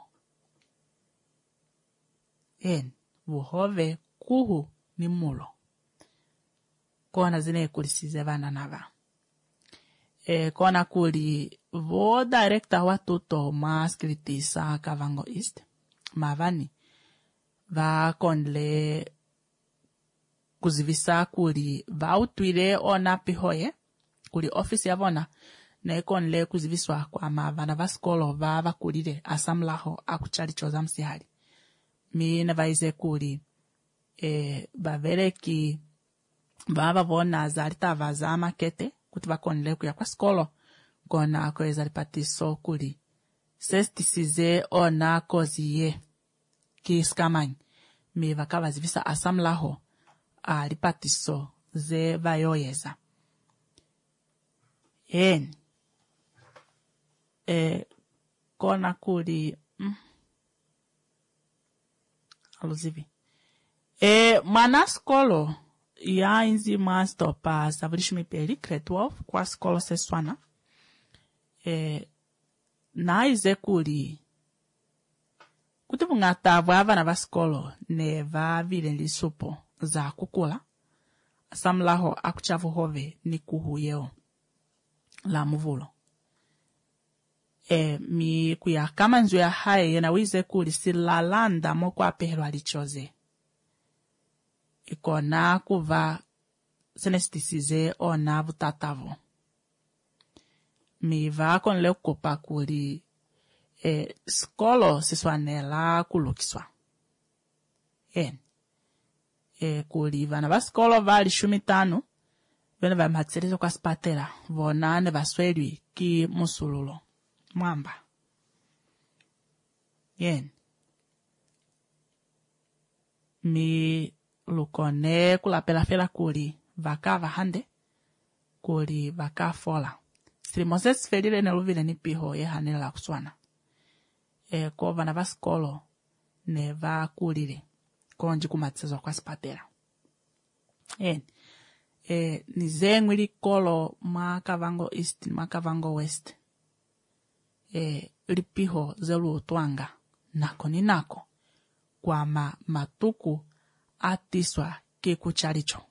vuhove kuhu ni mulo kona zine kulisize vana nava kona kuli vo director watuto ma skritisa Kavango East mavani va konle kuzivisa kuli va utwile ona pihoye kuli office yavona na konle kuziviswa kwa mavana vaskolo va vakulile asamlaho akuchalichoza msihali mi na vaize kuli baveleki vava vona zalita vaza makete kuti vakonle kuya kwa skolo kona kweza lipatiso kuli sestisize ona koziye kiskamany mi vakavazivisa asamlaho lipatiso ze vayoyeza kona kuli aluzivi mwana skolo ya inzi master pa savulishmi peli grade 12 kwa skolo seswana na ize kuli kuti vungata vana va skolo ne va vile lisupo za kukula asamlaho akuchavu hove ni kuhuyeo la muvulo mi kuya kama nzu ya haye yena wize kuli silalanda moko apehelo alichoze ikona kuva senestisize ona vutatavo mi va konle kukopa kuli skolo siswanela kulukiswa kuli vana va skolo vali 15 vena va matsirizo kwa spatela vona ne vaswelwi ki musululo mwamba mi lukone kulapela fela kuli vaka vahande kuli vaka fola sili Moses felile ne luvile ni piho ye hanela la kuswana ko vana va skolo ne va kulile konji kumatsizo kwa spatela ni zengwili kolo ma Kavango East ma Kavango West lipiho zelu utwanga nako ni nako kwa matuku atiswa kikuchalicho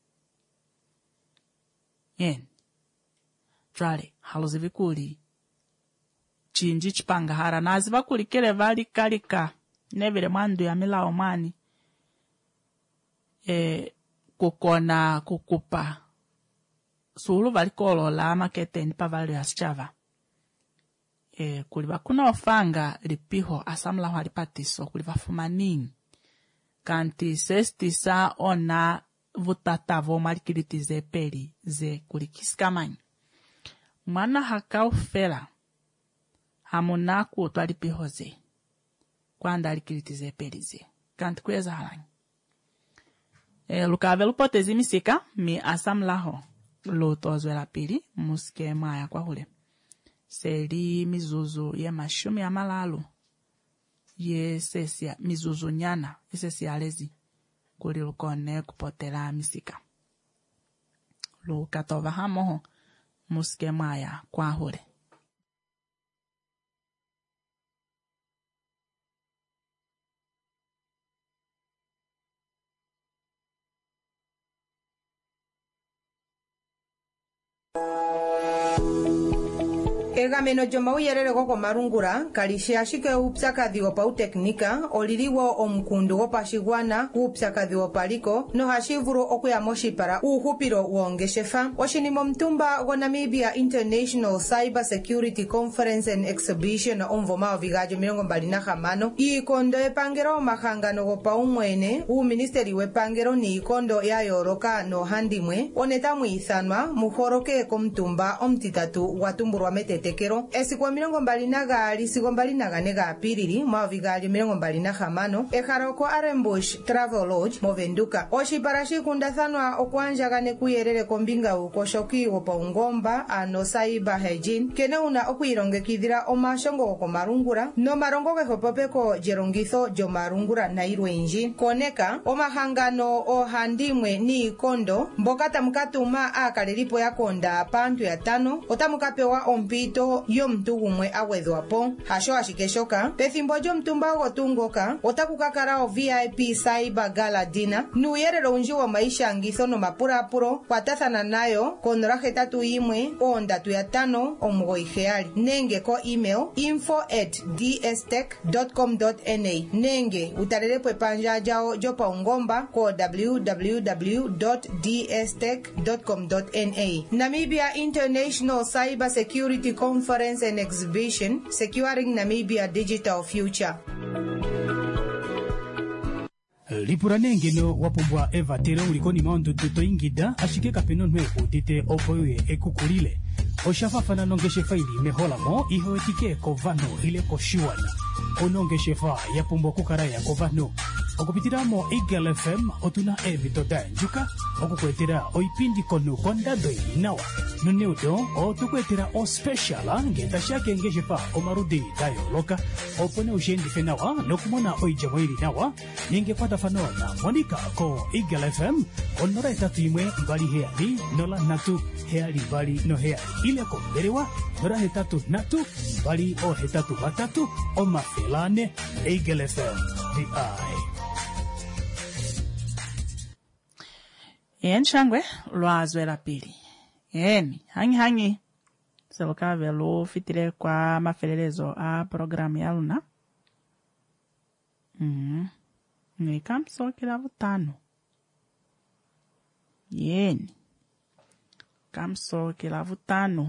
trale haluzivi kuli chinji chipanga hara nazi vakuli kele vali kalika nevile mwandu ya milao mani kukona kukupa sulu vali kolo la makete nipa vali ya sichava kuli vakuna ofanga lipiho asamlaho alipatiso kuli vafumanini kanti sestisa ona vutatavo malikilitize peli ze kuli kiskamani mwana hakaufela hamunaku twalipihoze kwanda alikilitize pelize kanti kweza halanyi lukave lupotezi misika mi asamlaho lutozo la pili musike maya kwa hule seli mizuzu ye mashumi ya malalu ye sesia mizuzu nyana sesia lezi kuli lukone kupotela misika lukatova hamoho musike maya kwa hule Egameno joma uyerere goko marungura kalishe ashike upsakathi wa pauteknika oliliwo omukundu gopashigwana upsakathi wa paliko no hashivuru okuya moshipara uhupiro wongeshefa oshinimo mtumba go Namibia International Cyber Security Conference and Exhibition omvoma ovigajo 25 ikondo epangero mahangano go paumwene ministeri wepangero ni ikondo ya yoroka no handimwe oneta muithanwa muhoroke komtumba omtitatu watumburwa metete tekero esikwa 22 sigo 24 ga piriri mavigali 25 eharoko Arembush Travel Lodge movenduka oshiparashi kundathanwa okwanjagane kuyerere kombinga ukoshoki wopaungomba ano cyber hygiene kene una okuyirongekidhira omashongo gokomarungura no marongo gehopopeko jerongitho jomarungura na irwenji koneka omahangano ohandimwe ni ikondo mboka tamukatuma akalelipo yakonda pantu ya 5 otamukapewa ompito yomtu gumwe awedhwapo hasho ashikeshoka pethimbo lyomtumba ogotungoka otakukakala o VIP cyber gala dinner nuyerero unji wa maisha ngitho no mapurapuro kwatathana nayo konora 31 omugoiheali nenge ko email info@dstech.com.na nenge utalelepo epanja jao jopaungomba ko www.dstech.com.na Namibia International Cyber Security Conference and Exhibition, Securing Namibia Digital Future. Lipurane ngeno wapumbwa evatero ulikoni maondo tuto ingida ashike kapeno nwe utite opoye ekukulile oshafafana nongeshefa ili meholamo iho etike kovano ile koshiwana onongeshefa yapumbwa kukaraya kovano okupitiramo Eagle FM otuna evitoda njuka okukwetera oipindi konu kondado inawa noneudo otukwetera o special ngeta shake ngeshefa omarudi dayo loka opone ushendi fenawa nokumona oijamo ili nawa ninge kwata fanona monika ko Eagle FM onora etatu imwe mbali heali nola natu heali mbali no heali ile komberewa nora hetatu natu mbali o hetatu batatu o mafelane Eagle FM the eye shangwe lwazwe la pili hangi selokave lo fitire kwa mafelelezo a programu ya luna ni kamso kila vutano kamso kila vutano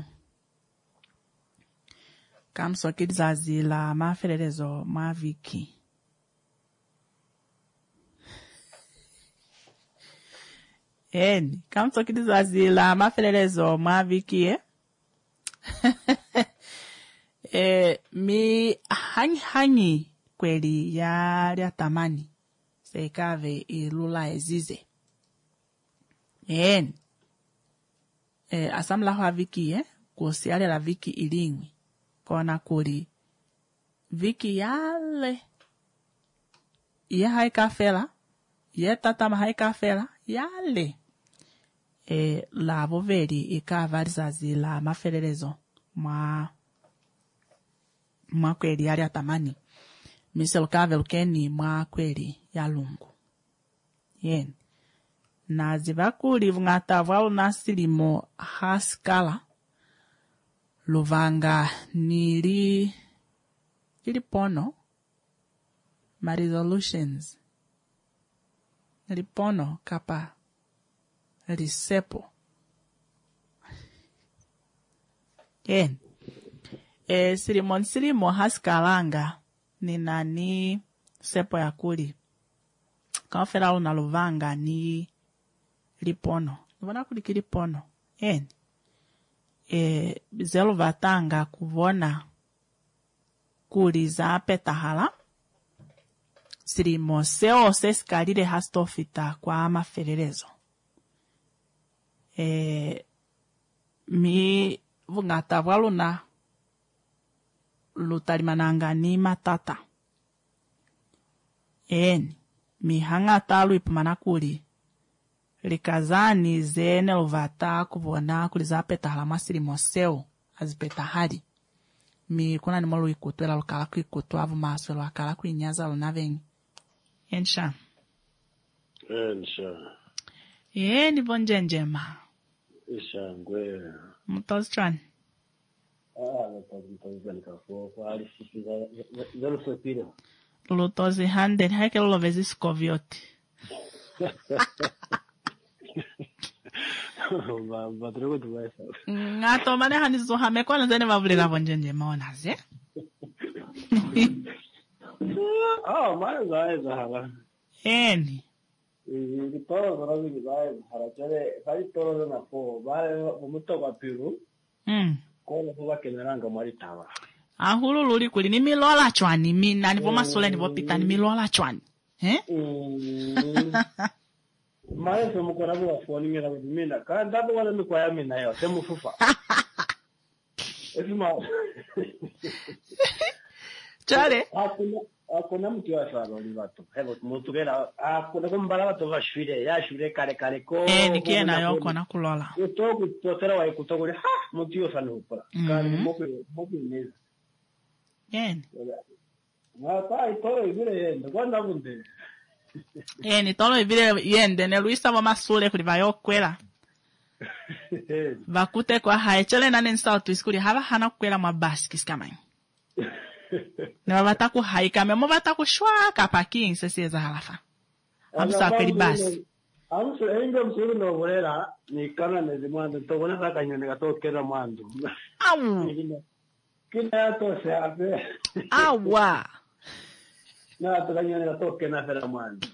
kamso kizazi la mafelelezo maviki kamso kizazi la mafelelezo maviki mi hangi kweli ya tamani sekave ilula ezize asamla hwa viki kusiale la viki ilingwi kona kuli viki yale ya haikafela ya tatama haikafela yale la boveri ikavarizazi la mafelelezo mwa kweli yali atamani misel kavel keni mwa kweli ya lungu na zivakuli vungata vwalo nasilimo haskala luvanga nili pono ma resolutions nilipono kapa risepo silimo haskalanga ni nani sepo ya kuli kafela una luvanga ni lipono nivona kuli kilipono zelu vatanga kuvona kuliza petahala sirimo seo seskalile hastofita kwa mafererezo mi vungata bwaluna lutalimananga ni matata mi hangata luipumana kuli likazani zene luvata kubona kuliza petahala masirimo seo azipetahali mi kuna ni molu ikutwela lukala kuikutwa avu maswelo akala kuinyaza lunavengi ensha ni bonjenjema ishangwe mutozchani lutozi hande hake lulovezi skovioti ngato mane hanizo hamekwana zene vavulila bonjenjema onaze mane zaeza hala Todo para mí va para chere sai todo na po va muto kwa piru ko lo que naranga maritaba ahulu luli kuli ni milola chwani mina nipo masole nipo pita ni milola chwani mare somo kwa rabu wa foni mira mina ka ndapo wala mi kwa mina yo temu fufa esima chale akuna mtu wa sala ni watu hebo mtu gera akuna kumbala watu wa shule ya shule kale ko nikiena yoko na kulola utoku potera wa ikutogole mtu yo sana upala kale mopi neza na pa itoro ibire yende kwanda bunde ni tolo ibire yende ne Luisa wa masule kuli bayo kwela bakute kwa haechele na nensa tu iskuli haba hana kwela mabasi kiskamanyi na bataku haika memo bataku shwaka paking sesiza halafa amsa kweli basi amso engo msuru no volera ni kana nezi mwando tobona saka nyone gatokera mwando au kina to se ape awa na to nyone gatokera fera mwando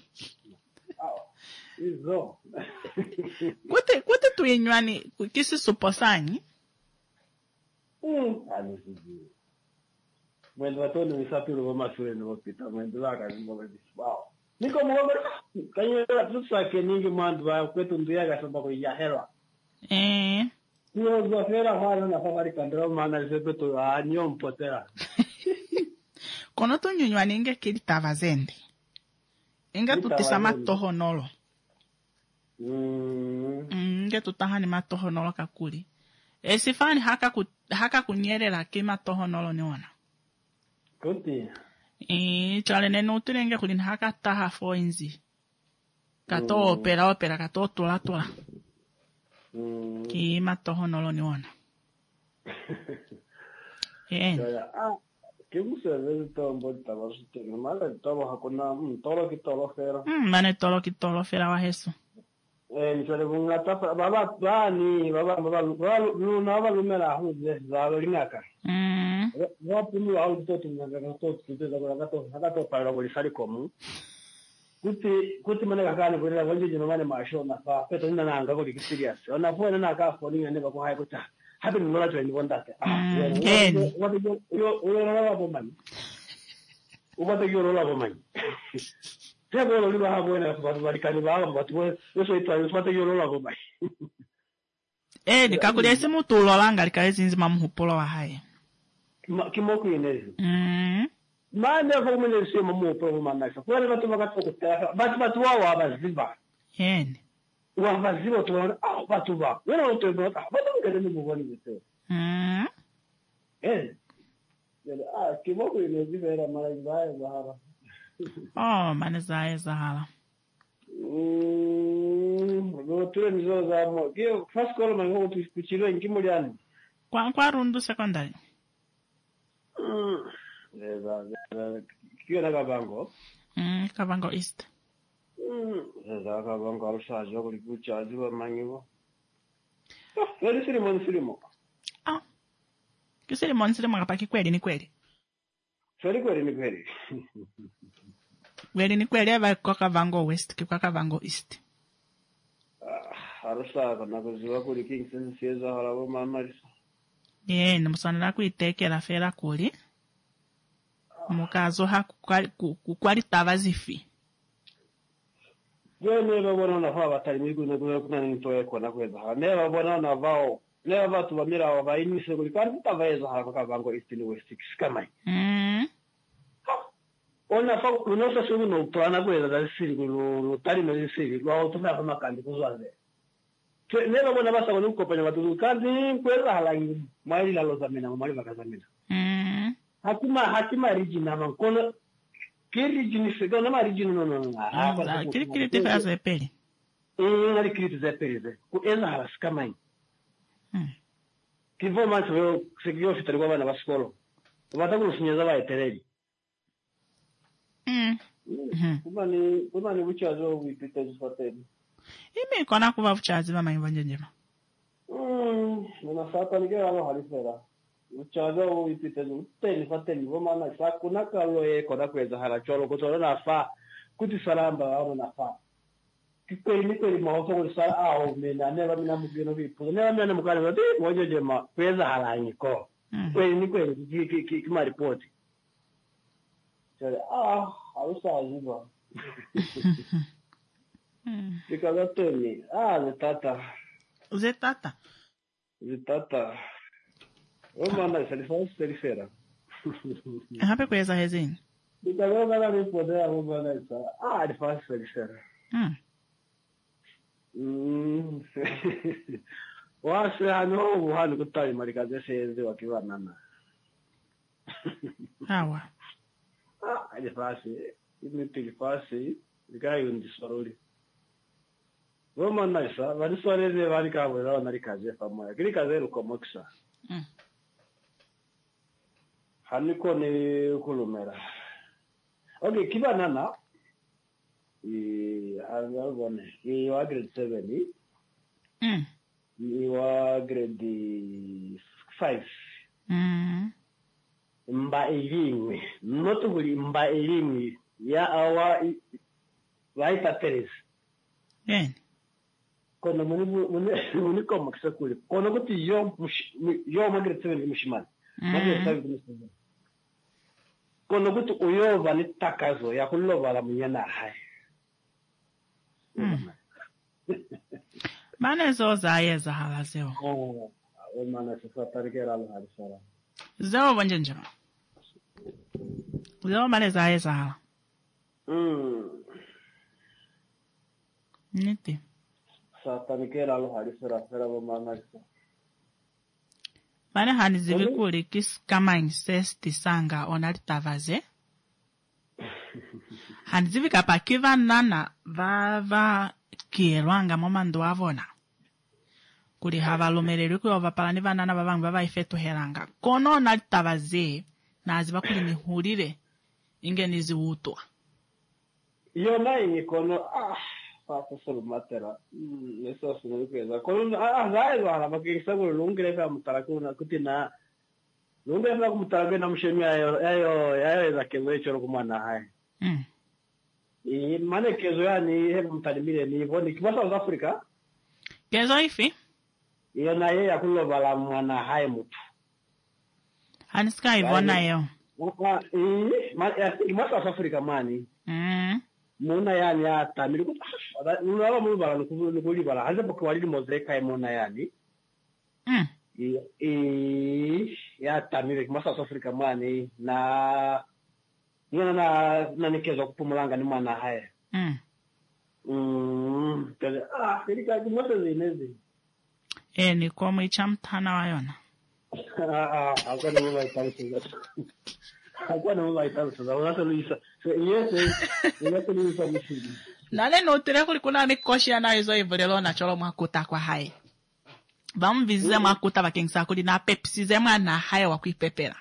izo kote tu yenywani kisi suposanyi anisizi mwendo watono misapiro wa masure no hospital mwendo waka ngombe wow niko ngombe kanyera tutsa keningi mwandu wa kwetu ndiyaga samba ko ya hera Yo fera hana na fari kandra mana sepeto anyo mpotera kono to nywani inge kilitava zende inga tutisama toho nolo inge tutahani matoho nolo kakuli esifani haka kunyerera kima toho nolo niona kuti chale neno turenge kulin haka taha foinzi kato opera kato tola kima toho nolo niona ¿Qué gusto es todo un buen trabajo? Normal, todo hakuna, todo lo que todo fera. Mane todo lo que todo fera va eso. Ni sale con la tapa, baba, no va lumera, la linaka. No puno auto tu gato para bolsari común. Kuti mana kakani kwa la wanje jino mane masho na fa, peto nina na anga kuli serious. Ona fo na ka fo ni ne ba ko hay ko ta. Habi nola to ni wonda ta. Yo rola bo man. Ubata yo rola bo man. Tego lo liba habo na ba ba kani ba ba to yo so ito ubata yo rola bo man. Ni kakuli ese mutu lolanga likazinzi mamuhupolo wa haye. Kimoko ine. Mane ko mene se mamu pro manaka. Kwa le batu bagato ko ta. Batu wa baziba. Wa baziba to batu ba. Wena to ba. Batu ngere ni bugoni bito. Kimoko ine zibera mara zaya zahara. Mane zaya zahara. Go tu ni zo za mo. Kio first call mango tu kuchilo inkimuliani. Kwa rundu secondary. Kio na Kabango? Kabango East. Za Kabango alshaje kuli kuchaji wa manyibo. Wali silimo. Kisilimo kapaki kweli ni kweli. Kweli ni kweli. Kweli ni kweli aba kwa Kabango West kwa Kabango East. Arsa kana kuziwa kuli King Sense harabo mamarisa. Namusana kuitekera fera kuli. mukazo kukwalitava zifi. Neva bona na va batali migu kuna nitoe kona kweza. Neva bona na vao. Neva vatu vamira wa vainise kulikani taveza haka vango istini west kama. Ona fa unosa sugu no plana kweza da siri ku tali no siri lo tuma kama kandi kuzwaze. Neva bona basa kona ukopenya watu kandi kweza halangi mali la lozamina mali bakazamina. Hatima region kono Kirigini se dona marigini no. Kiri te faz pele. Ngari kiri te pele. Ku eza halas kamai. Que vou mais eu segui o fitari kwa na baskolo. Bata ku sinyeza ba etereli. Kumani buchazo wipita zifateni. Ime kona kuva buchazi ba manyibanje njema. Na sata nigera alo halisera. Uchazo wipita zuteni fateni voma na sakuna kalo kona kweza haracholo kutoro na fa kuti salamba aro na fa. Kweli mahoto ko sala aho mena neba mina mugeno bipu neba mina mukana bati mojo jema kweza halanyi ko kweli kima report sala hausa aziba kikaza toni zetata Omana salifera hape kweza hezini kikaza ngala report omana sa alifasa salifera Wase ano uhani kutali marikaze seze wakiwanana. Hawa. Alifasi, imepilifasi, ikayo ndiswaruli. Woma naisa, waniswareze warikawe rawa narikaze pamoja. Kirikaze lukomoksa. Haniko ni kulumera. Okay, kibanana. Algone wa grade 7 wa grade 5 mba elimu not huli mba elimu ya awa waita teres kono muni koma kisakuli kono kuti yo ma grade 7 mushimani kono kuti uyova ni takazo ya kulova la munyana hai Mane zo zaye za hala zeo. Mana sasa tarikera ala halisara. Zeo banjenjema. Zeo mane zaye za hala. Niti. Sasa tarikera ala halisara sera mana sasa. Mane hani zivikuri kis kama incesti sanga onalitavaze. Hani zivika pa kiva nana va kirwanga momando avona. Kuri hava lomereri ku ovapalani vanana vavangu vava ifeto heranga. Kono nalitavaze na aziva kuri nihurire inge niziutwa. Iyo nayi kono papa solo matera. Neso sinokweza. Kono zaezo ala bakisa ko lungire ka mutarakuna kutina lungire ka mutarakuna na mshemi ayo za kewecho kumana hai. Mane kezo yani hebu mtalimile ni voni kwa South Africa. Kezo ifi? Iyo na yeye akulo bala mwana hai mutu. Aniska ivona yo. Ma South Africa mani. Muna yani hata miliku unala mu bala nukuli bala haza pokwali mozeka muna yani. Ya tamile kwa South Africa mani na na nikezo kupumulanga ni mwana haya. Kirika kimoto zinezi. Ni komu ichamtana wayona. Hakuna mwa italisa. Hakuna mwa italisa. Unasa Luisa. Unasa Luisa mshidi. Nale no tere kulikuna mikoshi ana izo ivulelo na cholo mwakuta kwa hai. Bamvizize mwakuta bakingisa kuli na pepsize mwana haya wakuipepera.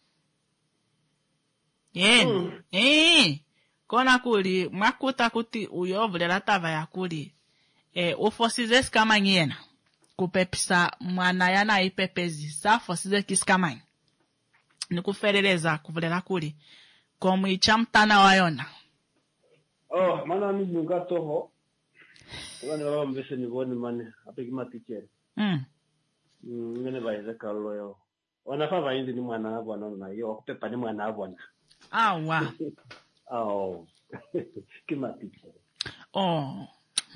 Kona kuli mwakuta kuti uyovulela tava ya kuli ufosize skama nyena kupepisa mwana yana ipepezi sa fosize kiskama nikufereleza kuvulela kuli komu ichamtana wayona mana ni bunga toho wani wala mbese ni boni mane apigima teacher ngene baize kallo yo ona fa baindi ni mwana abona na yo kupepa ni mwana abona Awa. Oh. Kimatike. Oh.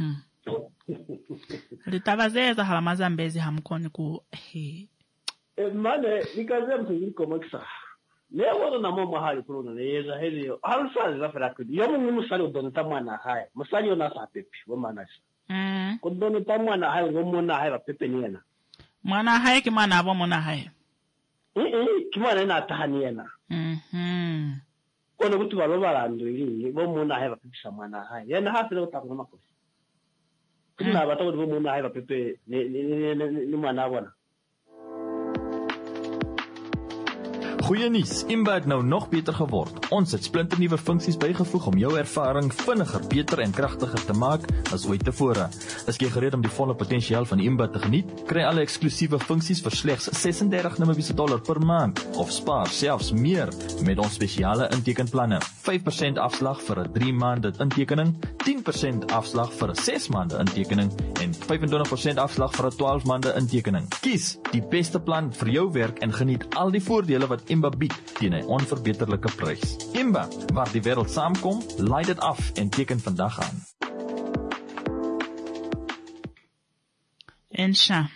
Litavazeza hala Zambezi hamkoni ku he. Mane nikaze mtu komokisa. Leo na mama hali kuno neza heli. Alsa za feraku. Yomu ni musali udonita mwana haya. Musali ona sa pepe wo manasa. Kudonita mwana haya wo mwana haya pepe niena. Mwana haya ki mwana abo mwana haya. Kimwana ina tahaniena. Kono kutu baloba lando ili wo mwana haya pepe mwana haya. Yana hafi lo takuna makosi. Kuna batako wo mwana haya pepe ni mwana abona. Goeie nuus, Imba het nou nog beter geword. Ons het splinternuwe funksies bygevoeg om jou ervaring vinniger, beter en kragtiger te maak as ooit tevore. As jy gereed om die volle potensiaal van Imba te geniet, kry alle eksklusiewe funksies vir slegs $36 per maand of spaar selfs meer met ons spesiale intekenplanne. 5% afslag vir 'n 3 maande intekening, 10% afslag vir 'n 6 maande intekening en 25% afslag vir 'n 12 maande intekening. Kies die beste plan vir jou werk en geniet al die voordele wat Imba bied teen 'n onverbeterlike prys. Imba, waar die wêreld saamkom, laai dit af en teken vandag aan. Ensha.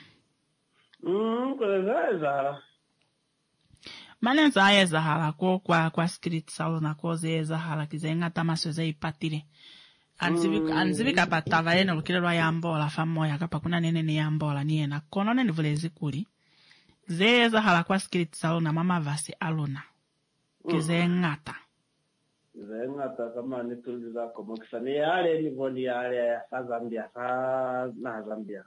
Kwa Manenza ayeza hala kwa script salo na koze za hala kizenga tamasweza ipatire. Anzivi kapatava ene lukilelwa yambola famoya kapa kuna nene yambola niena. Konone nivulezi kuli. Zeza hala kwa script salo na mama vasi alona. Kizengata. Zengata kama nituliza komokisa ni yale nivoni yale sa Zambia na Zambia.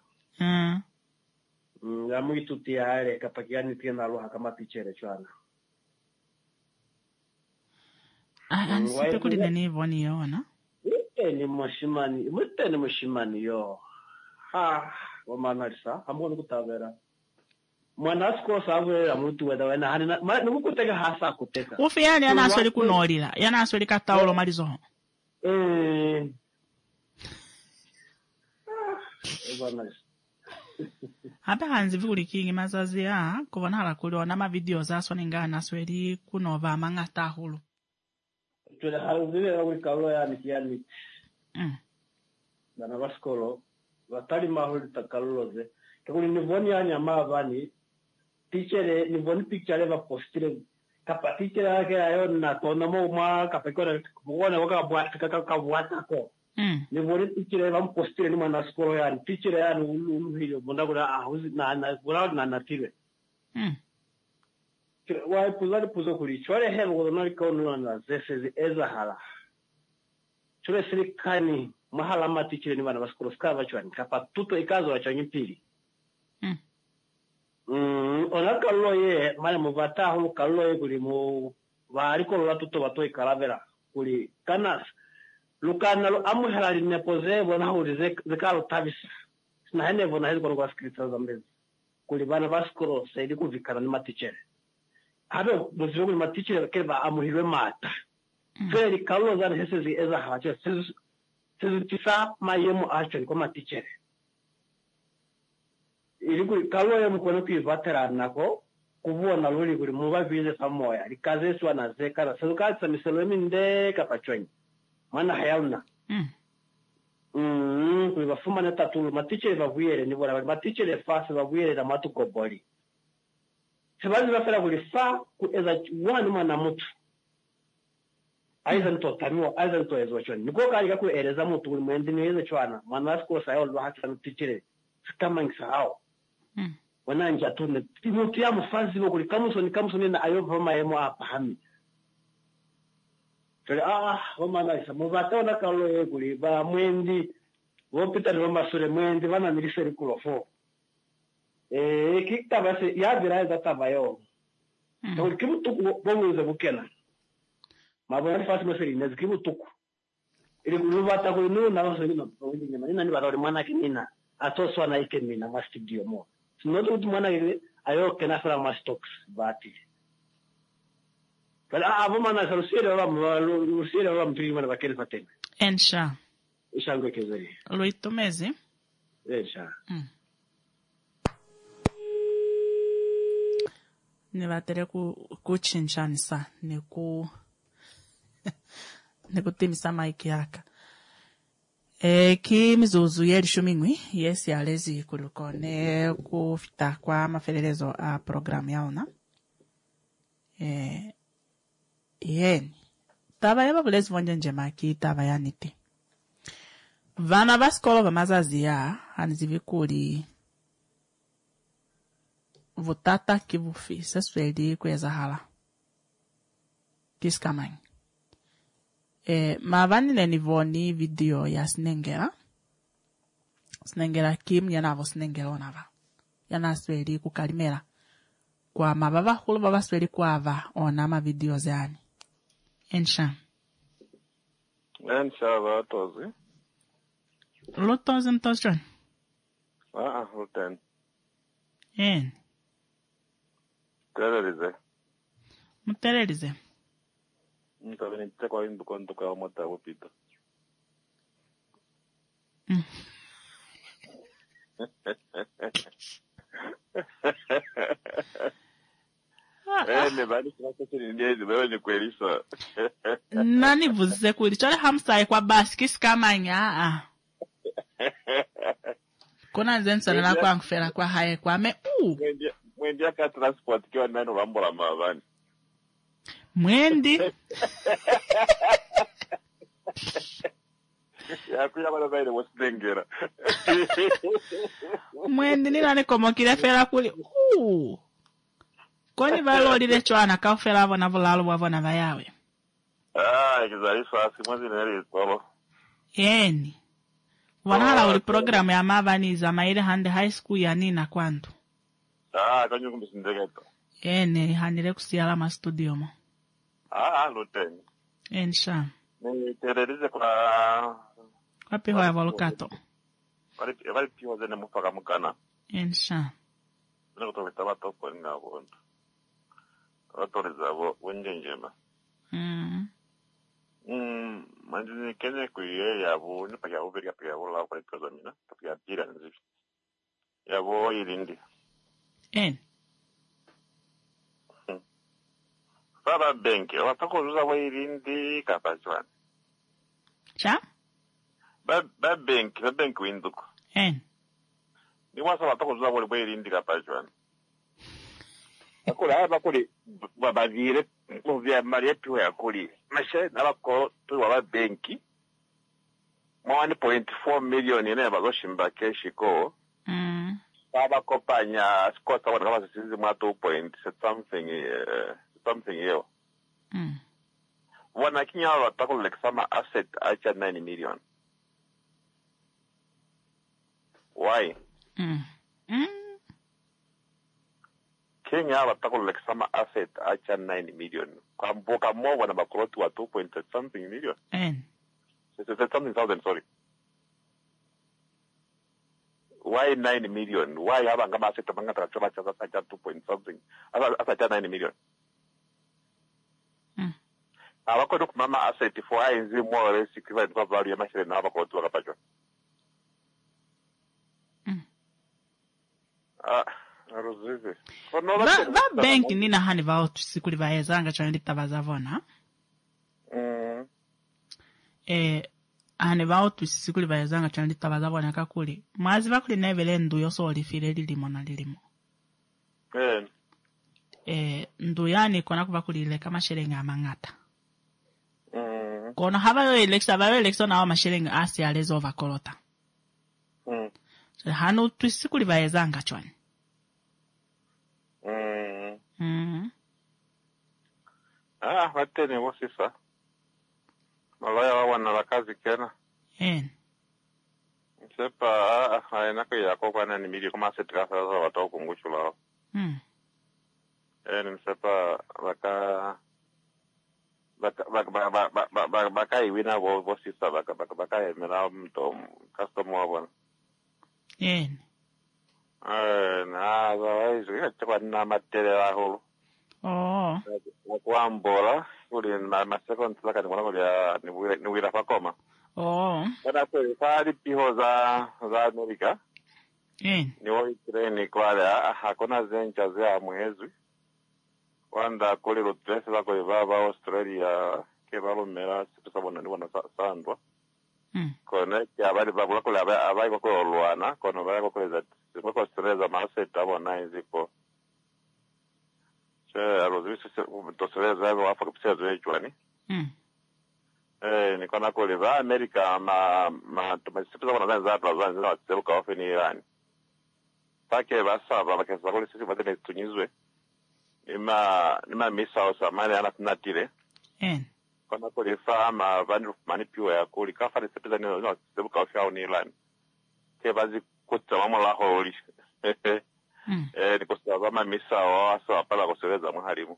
Ngamu ituti yale kapakiani tiena loha kama tichere chwana. Ansipe kuli nene nivoni yona. Ni moshimani yo. Wamanarisa hamoni kutavera. Mwanasko sawe amuntu weda wena hanina numukutega hasa kuteka. Ufiyani yana asweli kunolila, yana asweli kataulo malizo. Wamanarisa. Habe hanzi vikuli kingi mazazi ya kubona hala kuliona ma video zaso ningana asweli kunova mangata hulu. Tule haluzile wikalo ya nikiani. Dana baskolo batali mahuli takaloloze. Kuli nivoni ya nyama vani teacher nivoni picture va postile kapa teacher yake ayo na tona mo ma kapekora muone waka bwata ko. Nivoni teacher va postile ni mana skolo ya teacher ya hilo bonda kuna ahuzi na tile. Wai puzo kuli chore hebo no ikono na zese eza hala. Chore serikani mahala matichire ni bana baskolo skava chwani kapa tuto ikazo wa chanyi pili. Onaka loye mali muvata hulu kaloye kuli mu variko lola tuto batoi kalavera kuli kanas lukana lo amu halali nepoze bona huli zekalo tabisa na hene bona hizo kwa skripta za mbezi kuli bana baskolo saidi kuvikana ni matichere habe muzivu ni matichere keba amu hilwe mata feri kalo za hesezi eza hacha sezu tisa mayemu actually kwa matichere iliku kalo ya mkono kuivatera nako kubona luli kuli muba bize pamoja likazeswa na zeka sezuka samiselemi nde kapachwenyi mana hayauna kuli bafuma na tatu matichere bavuyere ni bora matichere fase bavuyere na matuko boli sebazi bafera kuli fa kueza wanu mana mutu aiza nto ezo chwani niko kali ku ereza mutu kuli mwendi niweze chwana mana sko sayo lo hata matichere kama ngisahao wananja tune timutu ya mufazi wo kuli kamusoni na ayo vama yemo apahami kali wamana isa muvata ona kalo kuli ba mwendi wo Peter Roma sure mwendi wana niliseri kulofo kikta base ya dira za tabayo to kimutu bongo za bukena mabona fasi maseri na kimutu ili kuluvata kuli na wasoni na nini barori mwana kinina atoswa na ikemina ma studio mo sinoto mwana ile ayo kena fara ma stocks bati kala avo mana rusire wa mpiri mana bakele patena Ensha ishango kezeri Loito mezi Ensha ne vatere ku chinchanisa ne ku nikutimisa maiki yaka. Ki mizuzu yelishumingwi yes yalezi kulukone kufita kwa mafelelezo a programu yaona. Yeni taba yaba bulezi vonje njema ki taba yanite. Vana baskolo bamazazi ya hanizivikuli vutata kivufi sesweli kweza hala kiskamang. Mavanile nivoni video ya snengera kim yanavo snengera onava yana sweli kukalimera kwa mababa hulu baba sweli kwa ava ona ma video zani ensha vatozi lotozi mtosjon luten mutererize Mtavenite kwa hindu konto kwa mota wopita. Nebali kwa ndiye bali kwelisa. Nani vuze kweli chole hamsai kwa basi kisikamanya Kona zensa na kwa ngfera kwa haye kwa me mwendia ka transport kiwa nani rambola mavani. Mwendi ya kuya bana baile wasdengera mwendi ni nani komo kile fera kuli koni balo lile chwana ka fera abona volalo bwabona bayawe kizali fasi mwazi nere tolo yeni wanala uli program ya mabaniza maile hande high school ya nina kwandu kanyo kumbisindegeta yeni hanile kusiala ma studio mo luten. Ensha. Ni tererize kwa piho ya volkato. Wali piho zene mupaka mukana. Ensha. Niko tobita batoko nga bonto. Watoriza wenje njema. Manjini kenye kuye yabo ni paka uberi paka wala kwa kozamina paka tira nzifi. Yabo ilindi. Baba benki, watakuzuza wairindi kapachwani. Cha? Ba benki winduko. Ni wasa watakuzuza wairindi kapachwani. Bakuli babavire muvya mali yetu ya kuli. Mashe nabako tu waba benki. 1.4 million ine bagoshimba keshiko. Baba kopanya skota wana kama sisi mwa 2 something yo. Wana kinya watako like sama asset acha 9 million. Why? Kenya watako like sama asset acha 9 million. Kwa mboka mo wana bakoroti wa 2 something million. It's something thousand, sorry. Why 9 million? Why haba ngama asset mangata choma cha 2 something? Acha 9 million. Abako duk mama asset for INZ more or less equivalent to value ya mashire na abako tu akapachwa. Arozive. Ba bank nina hani vao sikuli vaezanga chani tabazavona. Hani vao sikuli vaezanga chani tabazavona kakuli. Mazi vakuli nevele ndu yoso olifile lilimo na lilimo. Ndu yani kona kuvakuli kama shirenga mangata. Kono haba yo election na wa mashirenga asi alezo vakolota. So hanu tusikuli vaezanga chani. Watene wasisa. Malaya wana la kazi kena. Sepa hainako yako kwa nani mili kama setrasa za watao kunguchula. Sepa baka iwina wasisa baka mena mto customer wana. Na zawaisi kwa na materia hulu. Nakuambola uli ma second laka ni mwanangu ya ni wira fakoma. Kana kweli fari piho za Amerika. Ni woi treni kwa hakuna zencha za mwezi. Wanda kule rotresi lako ibaba Australia, ke balomela sepesa bona ni bona sandwa kone ke abali babula kule abai ko lwana kono bali ko leza ko streza maseta bona iziko alozisi tosereza wafa kupsia zoe chwani ni kona kule va America ma tumesipeza bona za plaza za tsebuka ofe ni Iran pake basaba bakeza kule sisi badene tunyizwe nima misa osamani anatinatire kona kule fama vandu manipiwa ya kuli kafari sepeza ni tsebuka ofe ni Iran ke bazi kutsa mamola holi nikosaba mamisa wasa pala kusereza muharimu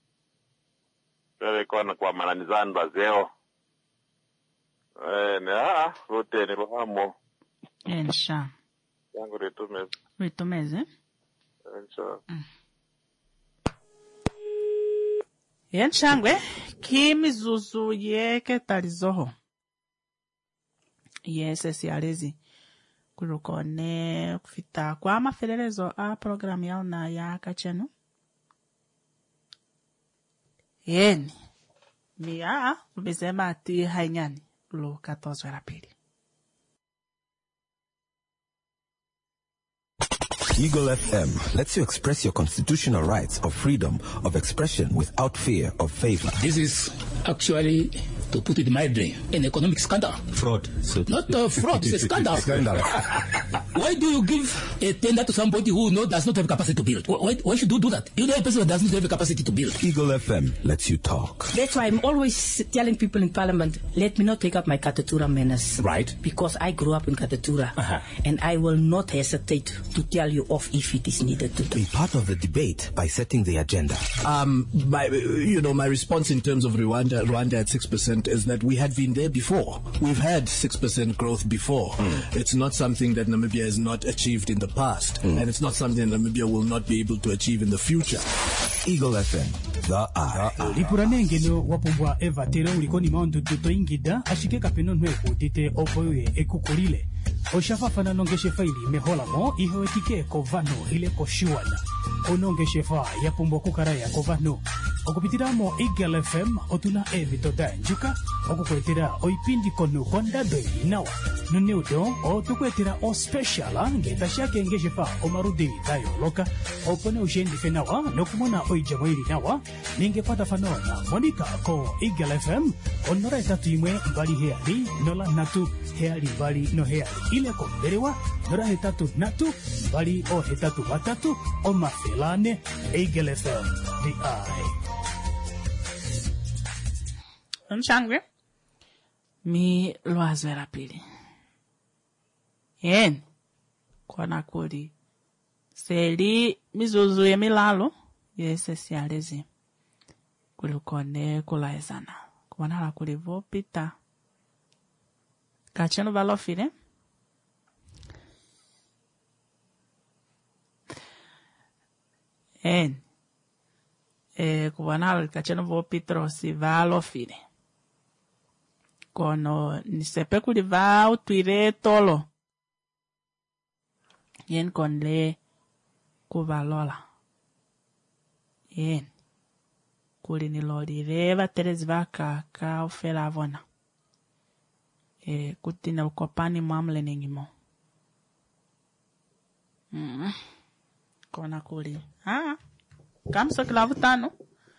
kona kwa mananizanda zeo rote ni rohamo ensha yangu ritumeze yenshangwe kimizuzu yeke talizoho yese siyalezi kulukone kufita kwa mafelelezo a programu yao na ya kachenu yeni miya ubisema ati hainyani lo 14 la pili. Eagle FM lets you express your constitutional rights of freedom of expression without fear of favor. This is actually, to put it mildly, an economic scandal. Fraud. So not fraud, it's a scandal. Scandal. Why do you give a tender to somebody who does not have capacity to build? Why should you do that? You know a person that does not have a capacity to build. Eagle FM lets you talk. That's why I'm always telling people in Parliament, let me not take up my Katatura manners. Right. Because I grew up in Katatura. And I will not hesitate to tell you off if it is needed to. Be part of the debate by setting the agenda. My response in terms of Rwanda at 6% is that we had been there before. We've had 6% growth before. It's not something that Namibia has not achieved in the past. And it's not something that Namibia will not be able to achieve in the future. Eagle FM, the eye. Lipuranenge no wapumbwa Eva Tere ulikoni maundu tuto ingida ashike kapeno nweku dite opoye ekukulile. Oshafafana nongeshe faili mehola mo iho etike kovano ile koshiwana. Onongeshe fa ya pumbo kukaraya kovano. Okupitiramo Eagle FM otuna evitoda njuka. Okukwetera oipindi konu konda doi nawa. Nuneudo o tukwetera o special ngeta shake ngeshe fa omarudi dayo loka. Opone ushendi fenawa nokumona oijamwili nawa. Ningepata fanona Monica ko Eagle FM onora etatu imwe mbali heali nola natu heali mbali no heali ile ko berewa nora hetatu natu mbali o hetatu watatu o mafelane Eagle FM the eye. Nshangwe mi loazwe la pili yen kwana kuli seli mizuzu ye milalo yese siyalezi kulukone kulaezana kwana la kulivo pita kachenu balofile en kwana la kachenu vo pitrosi valofile kono nisepe kuliva utwire tolo yen konle kuvalola yen kuli nilolile vaterezi vaka ka ufela avona kutina ukopani mwamle nengimo kona kuli kamso kilavu tano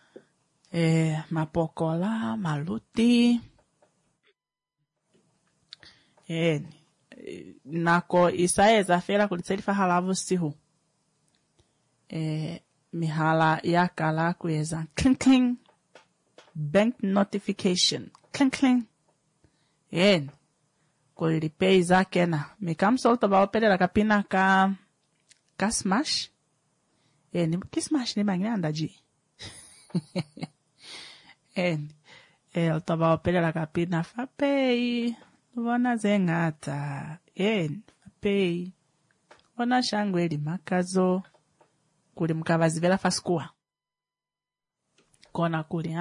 mapokola maluti nako isaeza fera kulitselifa halavu sihu mihala yakala kueza cling cling bank notification cling cling kulipei zake na mikamsolta baoperera kapina ka smash ni kismash ni banganda ji taba operera kapina fapei Vona zengata, pei. Vona shangweli makazo. Kuli mkavazi vela faskua. Kona kuli,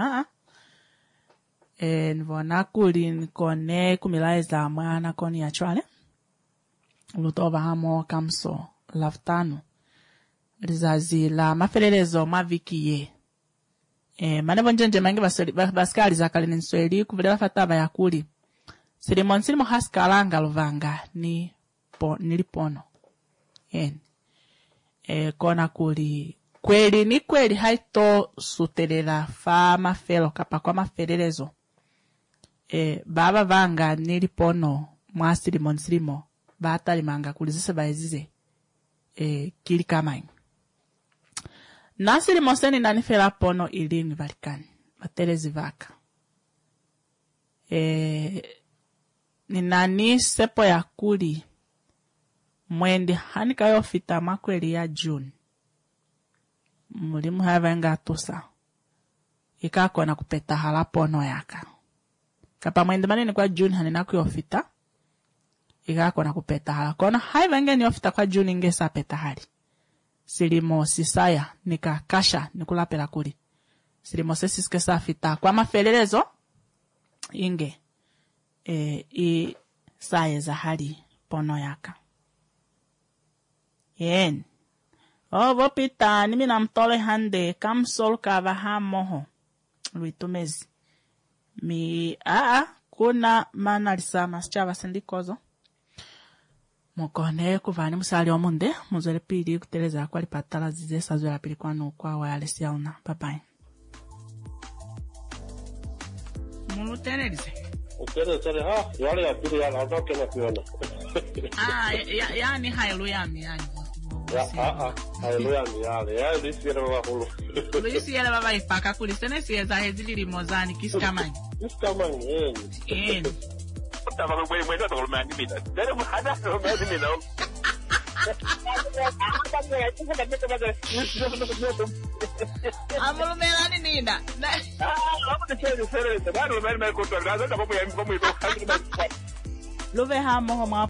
Vona kuli kone kumilaeza mwana koni achwale. Lutova hamo kamso laftano. Rizazi la mafelelezo maviki ye. mane bonjenje mange baskali zakali nsweli kuvulela fataba yakuli. Silimon silimo haskalanga luvanga nilipono. Kona kuli kweli ni kweli haito sutelela fa mafelo kapa kwa mafelelezo. Baba vanga nilipono mwa Silimon silimo batali manga kulizise baezize kili kamain. Nasili moseni nani fela pono ilini valikani. Matelezi vaka. Ni nani sepo ya kuli. Mwendi hanika yo fita makweli ya June. Mulimu hava nga tusa. Ikako na kupeta hala pono yaka. Kapa mwendi manini kwa June haninaku yo fita. Ikako na kupeta hala. Kono haiva nga ni yo fita kwa June inge sa peta hali. Silimo sisaya nika kasha nikulapela kuli. Silimo sesiske safita kwa mafelelezo inge i saye za hali pono yaka. Vopita nimi na mtole hande kamsol kavaha moho. Luitumezi. Kuna manalisa masichava sindikozo. Mukone kuvani musali omunde muzele pili kuteleza kwa lipatala zize sazuela pili kwa nukwa wa alesi yauna. Bye-bye. Mulu tenelize. Utere, yale ya pili ya naoke na kuona. Yani hailu yami yani. Hailu yami ya Luisi yele baba hulu. Luisi yele baba ipaka kulisene siyeza hezili limozani kiskamani. Kiskamani, Tama kwe mwendo to kolmani mina. Dere mu hada kolmani mina. Amulu melani nina. Luve hamo